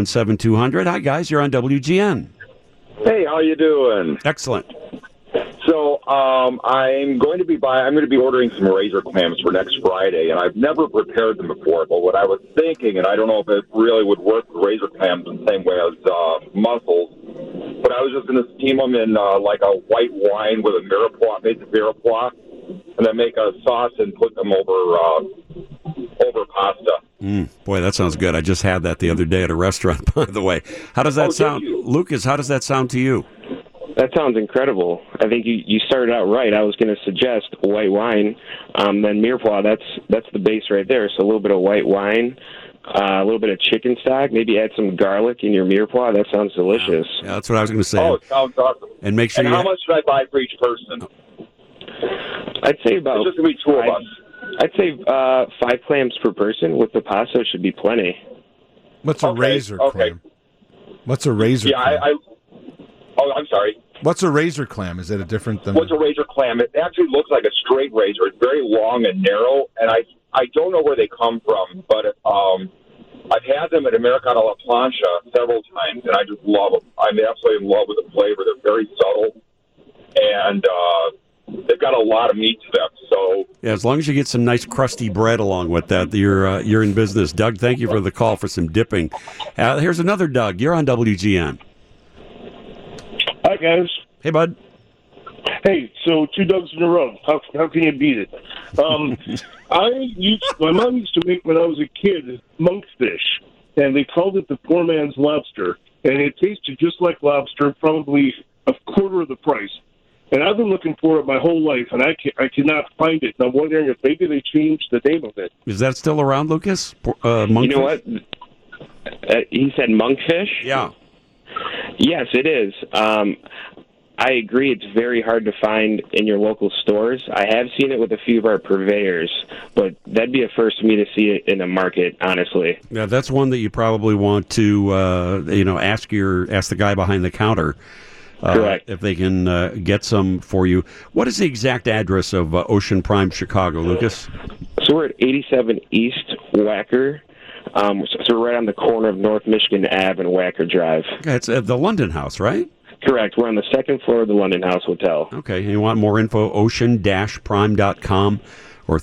312-981-7200. Hi, guys. You're on WGN. Hey, how you doing? Excellent. So So I'm going to be ordering some razor clams for next Friday, and I've never prepared them before. But what I was thinking, and I don't know if it really would work with razor clams in the same way as mussels, but I was just going to steam them in like a white wine with a mirepoix, and then make a sauce and put them over pasta. Boy, that sounds good. I just had that the other day at a restaurant, by the way. How does that sound? Lucas, how does that sound to you? That sounds incredible. I think you started out right. I was going to suggest white wine, then mirepoix. That's the base right there. So a little bit of white wine, a little bit of chicken stock. Maybe add some garlic in your mirepoix. That sounds delicious. Yeah, that's what I was going to say. Oh, it sounds awesome. And make sure. And how much should I buy for each person? I'd say about. It's just going to be two of us. I'd say 5 clams per person. With the pasta, should be plenty. What's a razor clam? What's a razor? Yeah, clam? I'm sorry. What's a razor clam? Is it a different than? What's a razor clam? It actually looks like a straight razor. It's very long and narrow, and I don't know where they come from, but I've had them at Americana La Plancha several times, and I just love them. I'm absolutely in love with the flavor. They're very subtle, and they've got a lot of meat to them. So yeah, as long as you get some nice crusty bread along with that, you're in business. Doug, thank you for the call for some dipping. Here's another Doug. You're on WGN. Hi, guys. Hey, bud. Hey, so 2 Dougs in a row. How can you beat it? My mom used to make, when I was a kid, monkfish, and they called it the poor man's lobster, and it tasted just like lobster, probably a quarter of the price. And I've been looking for it my whole life, and I cannot find it. And I'm wondering if maybe they changed the name of it. Is that still around, Lucas? Monkfish? You know what? He said monkfish? Yeah. Yes, it is. I agree it's very hard to find in your local stores. I have seen it with a few of our purveyors, but that'd be a first for me to see it in the market, honestly. Yeah, that's one that you probably want to ask the guy behind the counter. Correct. If they can get some for you. What is the exact address of Ocean Prime Chicago, Lucas? So we're at 87 East Wacker. So we're right on the corner of North Michigan Ave and Wacker Drive. Okay, it's at the London House, right? Correct. We're on the second floor of the London House Hotel. Okay. And you want more info, ocean-prime.com or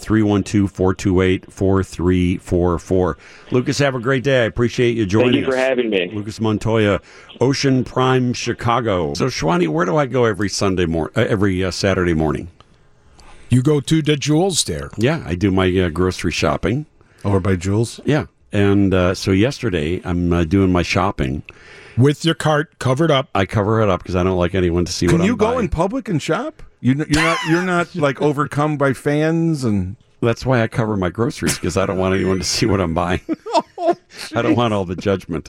312-428-4344. Lucas, have a great day. I appreciate you joining us. Thank you for having me. Lucas Montoya, Ocean Prime Chicago. So, Shwani, where do I go every Saturday morning? You go to the Jewels there. Yeah, I do my grocery shopping. Over by Jewels? Yeah. And so yesterday, I'm doing my shopping. With your cart covered up. I cover it up because I don't like anyone to see what I'm buying. Can you go in public and shop? You're not like overcome by fans and. That's why I cover my groceries, because I don't want anyone to see what I'm buying. I don't want all the judgment.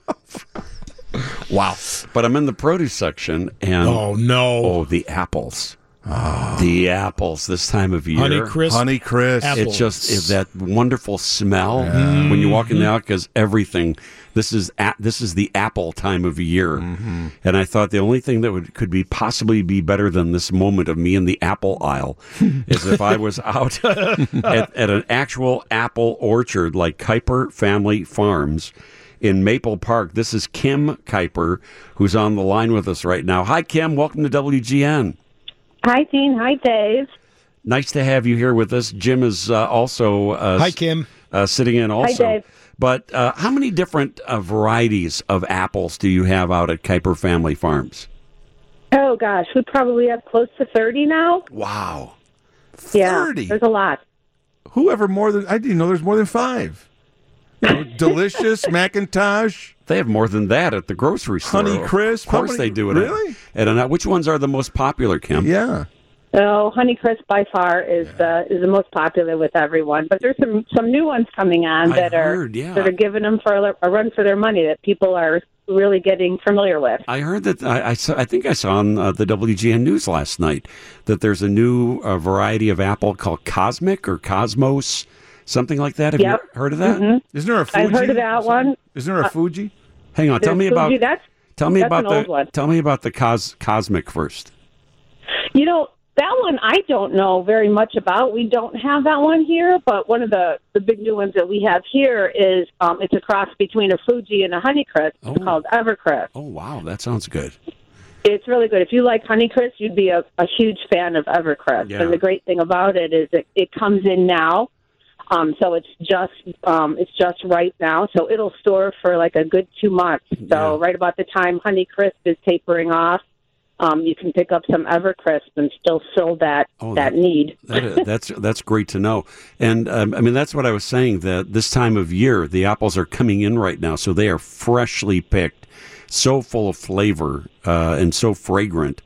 Wow. But I'm in the produce section, and the apples. Oh. The apples this time of year. Honeycrisp. It's just that wonderful smell when you walk in the aisle, because everything. This is the apple time of year, and I thought the only thing that could possibly be better than this moment of me in the apple aisle is if I was out at an actual apple orchard like Kuiper Family Farms in Maple Park. This is Kim Kuiper, who's on the line with us right now. Hi, Kim. Welcome to WGN. Hi, Dean. Hi, Dave. Nice to have you here with us. Jim is also hi, Kim. Sitting in also. Hi, Dave. But how many different varieties of apples do you have out at Kuiper Family Farms? Oh, gosh. We probably have close to 30 now. Wow. 30? Yeah, there's a lot. Whoever more than... I didn't know there's more than 5. Delicious, Macintosh. They have more than that at the grocery store. Honeycrisp. Of course they do it. Really? And which ones are the most popular, Kim? Yeah. So Honeycrisp by far is the most popular with everyone. But there's some new ones coming on that are giving them for a run for their money that people are really getting familiar with. I heard that I think I saw on the WGN News last night that there's a new variety of apple called Cosmic or Cosmos, something like that. Have you heard of that? Mm-hmm. Isn't there a Fuji? I've heard of that one. Isn't there a Fuji? Hang on, tell me about the Cosmic first. You know, that one I don't know very much about. We don't have that one here, but one of the big new ones that we have here is it's a cross between a Fuji and a Honeycrisp. It's called Evercrisp. Oh, wow, that sounds good. It's really good. If you like Honeycrisp, you'd be a huge fan of Evercrisp. Yeah. And the great thing about it is it comes in now. So it's just right now. So it'll store for like a good 2 months. So right about the time Honeycrisp is tapering off, you can pick up some Evercrisp and still fill that need. That's great to know. And I mean, that's what I was saying, that this time of year, the apples are coming in right now. So they are freshly picked, so full of flavor and so fragrant,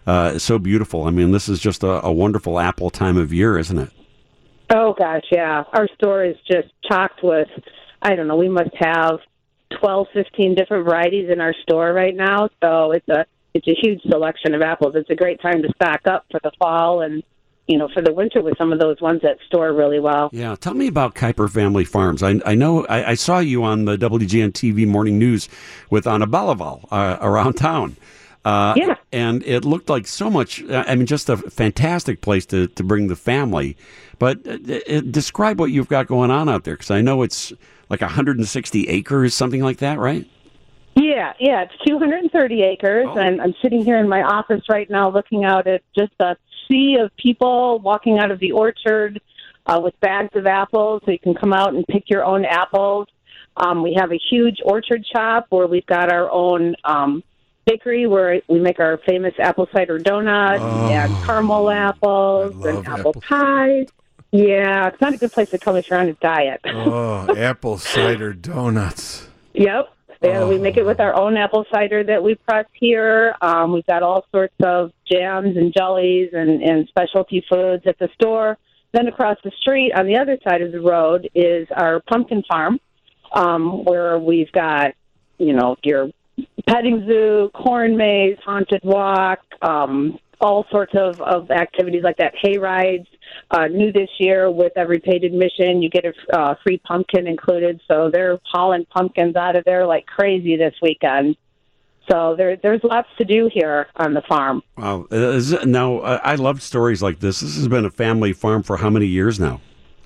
so beautiful. I mean, this is just a wonderful apple time of year, isn't it? Oh, gosh, yeah. Our store is just chocked with, I don't know, we must have 12, 15 different varieties in our store right now. So it's a huge selection of apples. It's a great time to stock up for the fall and, for the winter with some of those ones that store really well. Yeah. Tell me about Kuiper Family Farms. I know I saw you on the WGN TV Morning News with Anna Balaval around town. Yeah. And it looked like so much, just a fantastic place to bring the family. But describe what you've got going on out there, because I know it's like 160 acres, something like that, right? Yeah, it's 230 acres, and I'm sitting here in my office right now looking out at just a sea of people walking out of the orchard with bags of apples, so you can come out and pick your own apples. We have a huge orchard shop where we've got our own bakery where we make our famous apple cider donuts and caramel apples and apple pies. Yeah, it's not a good place to come if you're on a diet. Apple cider donuts. Yep. Yeah, we make it with our own apple cider that we press here. We've got all sorts of jams and jellies and specialty foods at the store. Then across the street on the other side of the road is our pumpkin farm, where we've got, your petting zoo, corn maze, haunted walk, all sorts of activities like that, hay rides. New this year with every paid admission, you get a free pumpkin included. So they're hauling pumpkins out of there like crazy this weekend. So there's lots to do here on the farm. Wow. Now, I love stories like this. This has been a family farm for how many years now?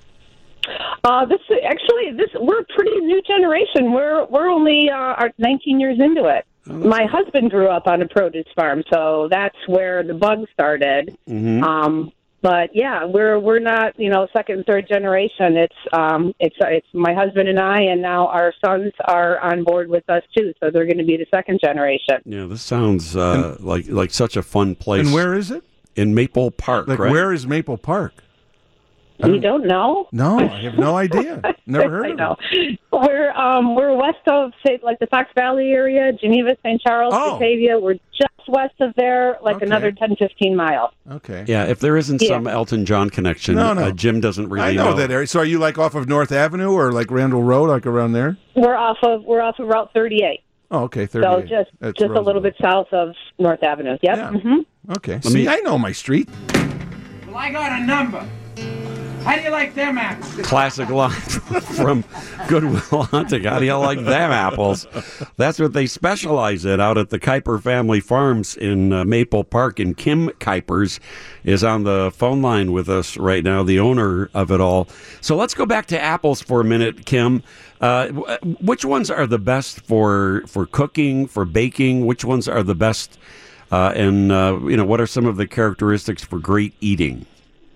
We're a pretty new generation. We're only 19 years into it. My husband grew up on a produce farm, so that's where the bug started. Mm-hmm. But yeah, we're not second and third generation. It's my husband and I, and now our sons are on board with us too. So they're going to be the second generation. Yeah, this sounds like such a fun place. And where is it? In Maple Park. Like, right? Where is Maple Park? You don't know? No, I have no idea. Never heard of it. We're west of, say, like the Fox Valley area, Geneva, St. Charles, Batavia. We're just west of there, another 10, 15 miles. Okay. Yeah, if there isn't some Elton John connection, Jim doesn't really know. I know that area. So are you like off of North Avenue or like Randall Road, like around there? We're off of Route 38. Oh, okay, 38. So just a little bit south of North Avenue. Yep. Yeah. Mm-hmm. Okay. See, I know my street. Well, I got a number. How do you like them apples? Classic line from Goodwill Hunting. How do you like them apples? That's what they specialize in out at the Kuiper Family Farms in Maple Park. And Kim Kuipers is on the phone line with us right now, the owner of it all. So let's go back to apples for a minute, Kim. Which ones are the best for cooking, for baking? Which ones are the best? And what are some of the characteristics for great eating?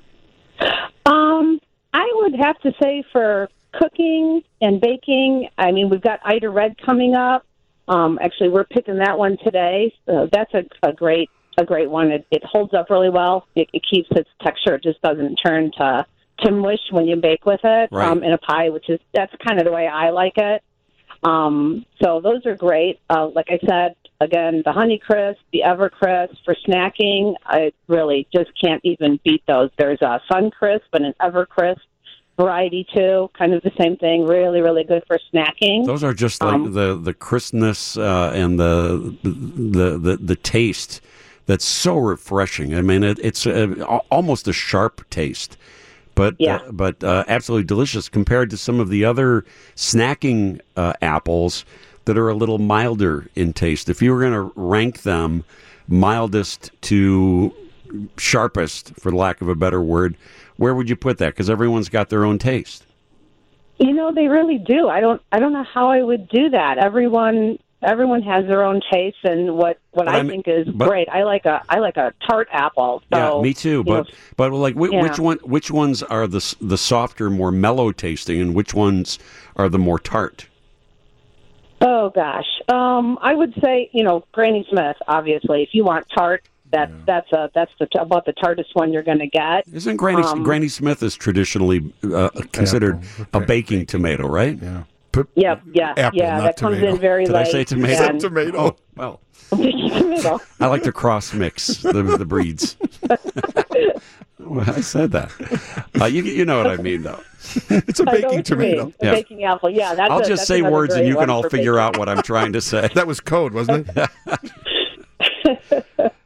I would have to say for cooking and baking, we've got Ida Red coming up. Actually, we're picking that one today. So that's a great one. It holds up really well. It keeps its texture. It just doesn't turn to mush when you bake with it in a pie, that's kind of the way I like it. So those are great. Like I said, again, the Honeycrisp, the Evercrisp for snacking, I really just can't even beat those. There's a Suncrisp and an Evercrisp variety too, kind of the same thing. Really, really good for snacking. Those are just like the crispness and the taste that's so refreshing. It's almost a sharp taste. But absolutely delicious compared to some of the other snacking apples that are a little milder in taste. If you were going to rank them mildest to sharpest, for lack of a better word, where would you put that? Because everyone's got their own taste. They really do. I don't know how I would do that. Everyone Everyone has their own taste, and what I think is great. I like a tart apple. So, yeah, me too. But like, which ones are the softer, more mellow tasting, and which ones are the more tart? Oh gosh, I would say Granny Smith. Obviously, if you want tart, that's about the tartest one you're going to get. Isn't Granny Smith is traditionally considered a baking tomato, right? Yeah. Apple, that comes in very Did late. I say tomato? and- Tomato. Oh, well, Tomato. I like to cross mix the breeds. Well, I said that. You know what I mean, though. It's a I know baking what you mean. tomato. A baking apple. Yeah, that's I'll just that's say another words, and great you can one all for figure baking. out what I'm trying to say. That was code, wasn't it?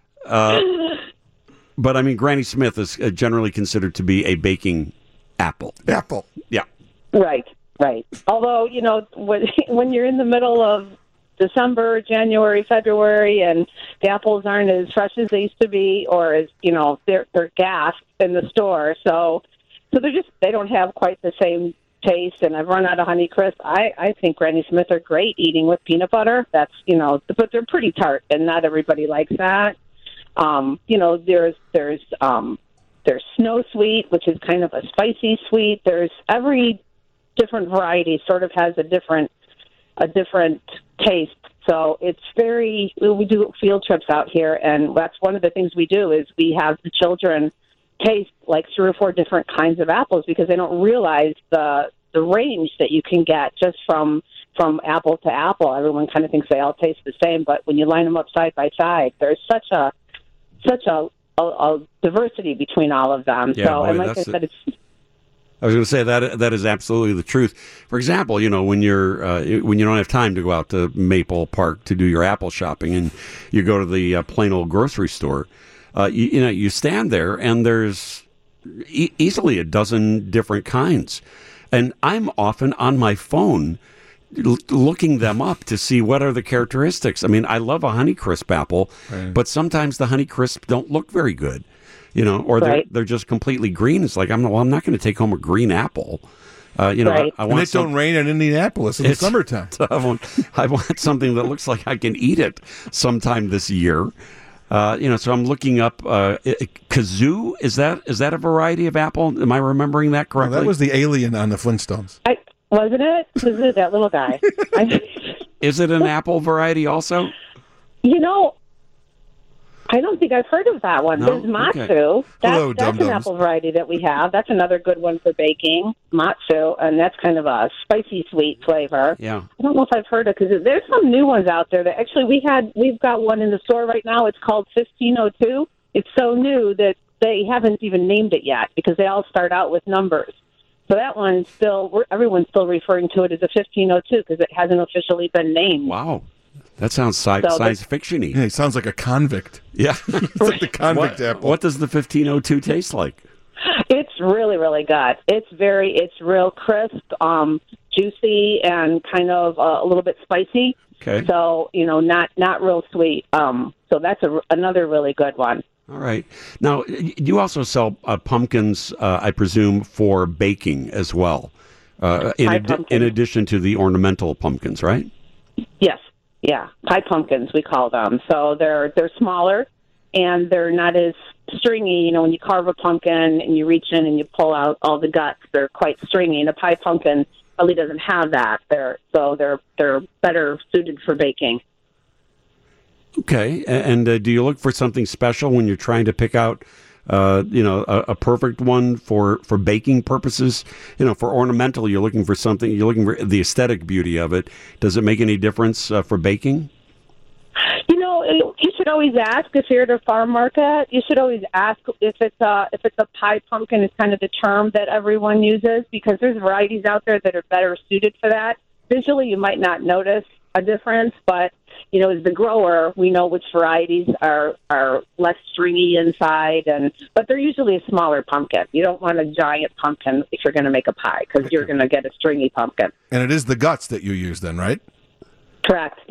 But I mean, Granny Smith is generally considered to be a baking apple. Apple. Yeah. Right. Although, when you're in the middle of December, January, February, and the apples aren't as fresh as they used to be, or as they're gassed in the store, so they don't have quite the same taste. And I've run out of Honeycrisp. I think Granny Smith are great eating with peanut butter. That's but they're pretty tart, and not everybody likes that. There's Snow Sweet, which is kind of a spicy sweet. There's every different variety sort of has a different taste. So we do field trips out here, and that's one of the things we do is we have the children taste like 3 or 4 different kinds of apples, because they don't realize the range that you can get just from apple to apple. Everyone kind of thinks they all taste the same, but when you line them up side by side, there's such a diversity between all of them. Yeah, so, boy, and like I said, I was going to say that is absolutely the truth. For example, when you don't have time to go out to Maple Park to do your apple shopping, and you go to the plain old grocery store, you stand there, and there's easily a dozen different kinds, and I'm often on my phone looking them up to see what are the characteristics. I mean, I love a Honeycrisp apple, but sometimes the Honeycrisp don't look very good. Or they're just completely green. It's like I'm not going to take home a green apple. I want and it don't rain in Indianapolis in the summertime. I want something that looks like I can eat it sometime this year. So I'm looking up kazoo. Is that a variety of apple? Am I remembering that correctly? That was the alien on the Flintstones. wasn't it? Kazoo, that little guy. Is it an apple variety also? I don't think I've heard of that one. No? There's Matsu. Okay. Hello, That's an apple variety that we have. That's another good one for baking, Matsu, and that's kind of a spicy sweet flavor. Yeah. I don't know if I've heard of because there's some new ones out there that actually we've got one in the store right now. It's called 1502. It's so new that they haven't even named it yet because they all start out with numbers. So that one everyone's still referring to it as a 1502 because it hasn't officially been named. Wow. That sounds science fiction-y. Yeah, he sounds like a convict. Yeah. It's like the convict apple. What does the 1502 taste like? It's really, really good. It's real crisp, juicy, and kind of a little bit spicy. Okay. So, not real sweet. So that's another really good one. All right. Now, you also sell pumpkins, I presume, for baking as well, in addition to the ornamental pumpkins, right? Yes. Yeah, pie pumpkins we call them. So they're smaller and they're not as stringy. When you carve a pumpkin and you reach in and you pull out all the guts, they're quite stringy. And a pie pumpkin really doesn't have that. They're better suited for baking. Okay. And do you look for something special when you're trying to pick out a perfect one for baking purposes? For ornamental, you're looking for the aesthetic beauty of it. Does it make any difference for baking? You should always ask if you're at a farm market. You should always ask if it's a pie pumpkin is kind of the term that everyone uses because there's varieties out there that are better suited for that. Visually, you might not notice a difference, but as the grower, we know which varieties are less stringy inside, but they're usually a smaller pumpkin. You don't want a giant pumpkin if you're going to make a pie because you're going to get a stringy pumpkin. And it is the guts that you use then, right? Correct. Yeah.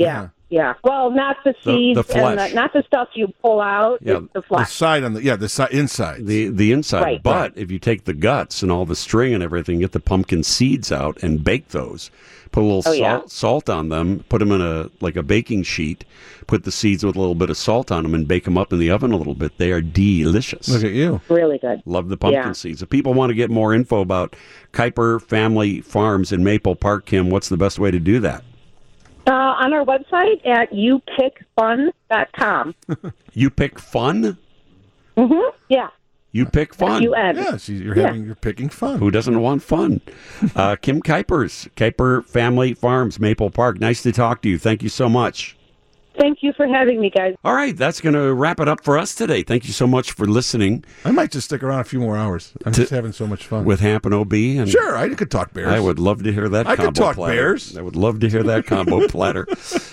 Yeah. Well, not the seeds the flesh. and not the stuff you pull out. Yeah, it's the The flesh. side on the side inside. The inside. Right. But if you take the guts and all the string and everything, get the pumpkin seeds out and bake those. Put a little salt on them. Put them in a baking sheet. Put the seeds with a little bit of salt on them and bake them up in the oven a little bit. They are delicious. Look at you. Really good. Love the pumpkin seeds. If people want to get more info about Kuiper Family Farms in Maple Park, Kim, what's the best way to do that? On our website at youpickfun.com. You pick fun? Mm-hmm. Yeah. You pick fun. F-U-N. Yeah, you're picking fun. Who doesn't want fun? Kim Kuipers, Kuiper Family Farms, Maple Park. Nice to talk to you. Thank you so much. Thank you for having me, guys. All right, that's going to wrap it up for us today. Thank you so much for listening. I might just stick around a few more hours. I'm just having so much fun. With Hamp and OB. And sure, I could talk Bears. I would love to hear that I combo could talk platter. Bears. I would love to hear that combo platter.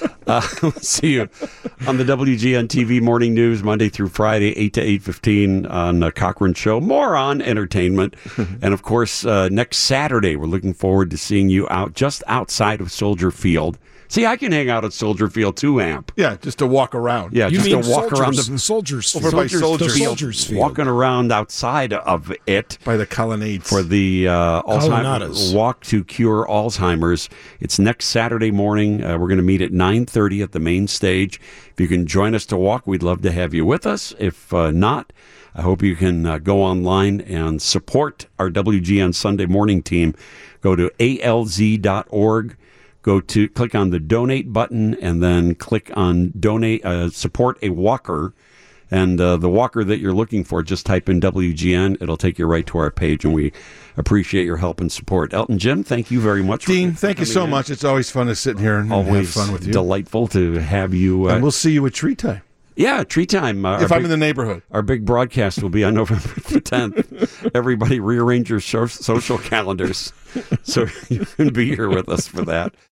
See you on the WGN TV Morning News, Monday through Friday, 8 to 8:15 on the Cochran Show. More on entertainment. And, of course, next Saturday, we're looking forward to seeing you out just outside of Soldier Field. See, I can hang out at Soldier Field too, Amp. Yeah, just to walk around. Yeah, You just mean to walk around Soldiers the Field. Over by Soldiers Field. Soldiers Field. walking around outside of it by the colonnades for the Colonnadas. Walk to Cure Alzheimer's. It's next Saturday morning. We're going to meet at 9:30 at the main stage. If you can join us to walk, we'd love to have you with us. If not, I hope you can go online and support our WGN Sunday morning team. Go to alz.org. Click on the donate button and then click on donate, support a walker. And the walker that you're looking for, just type in WGN. It'll take you right to our page, and we appreciate your help and support. Elton Jim, thank you very much. Dean, thank you so much. It's always fun to sit here and Always have fun with you. Delightful to have you. And we'll see you at Tree Time. Yeah, Tree Time. If I'm in the neighborhood. Our big broadcast will be on November the 10th. Everybody rearrange your social calendars so you can be here with us for that.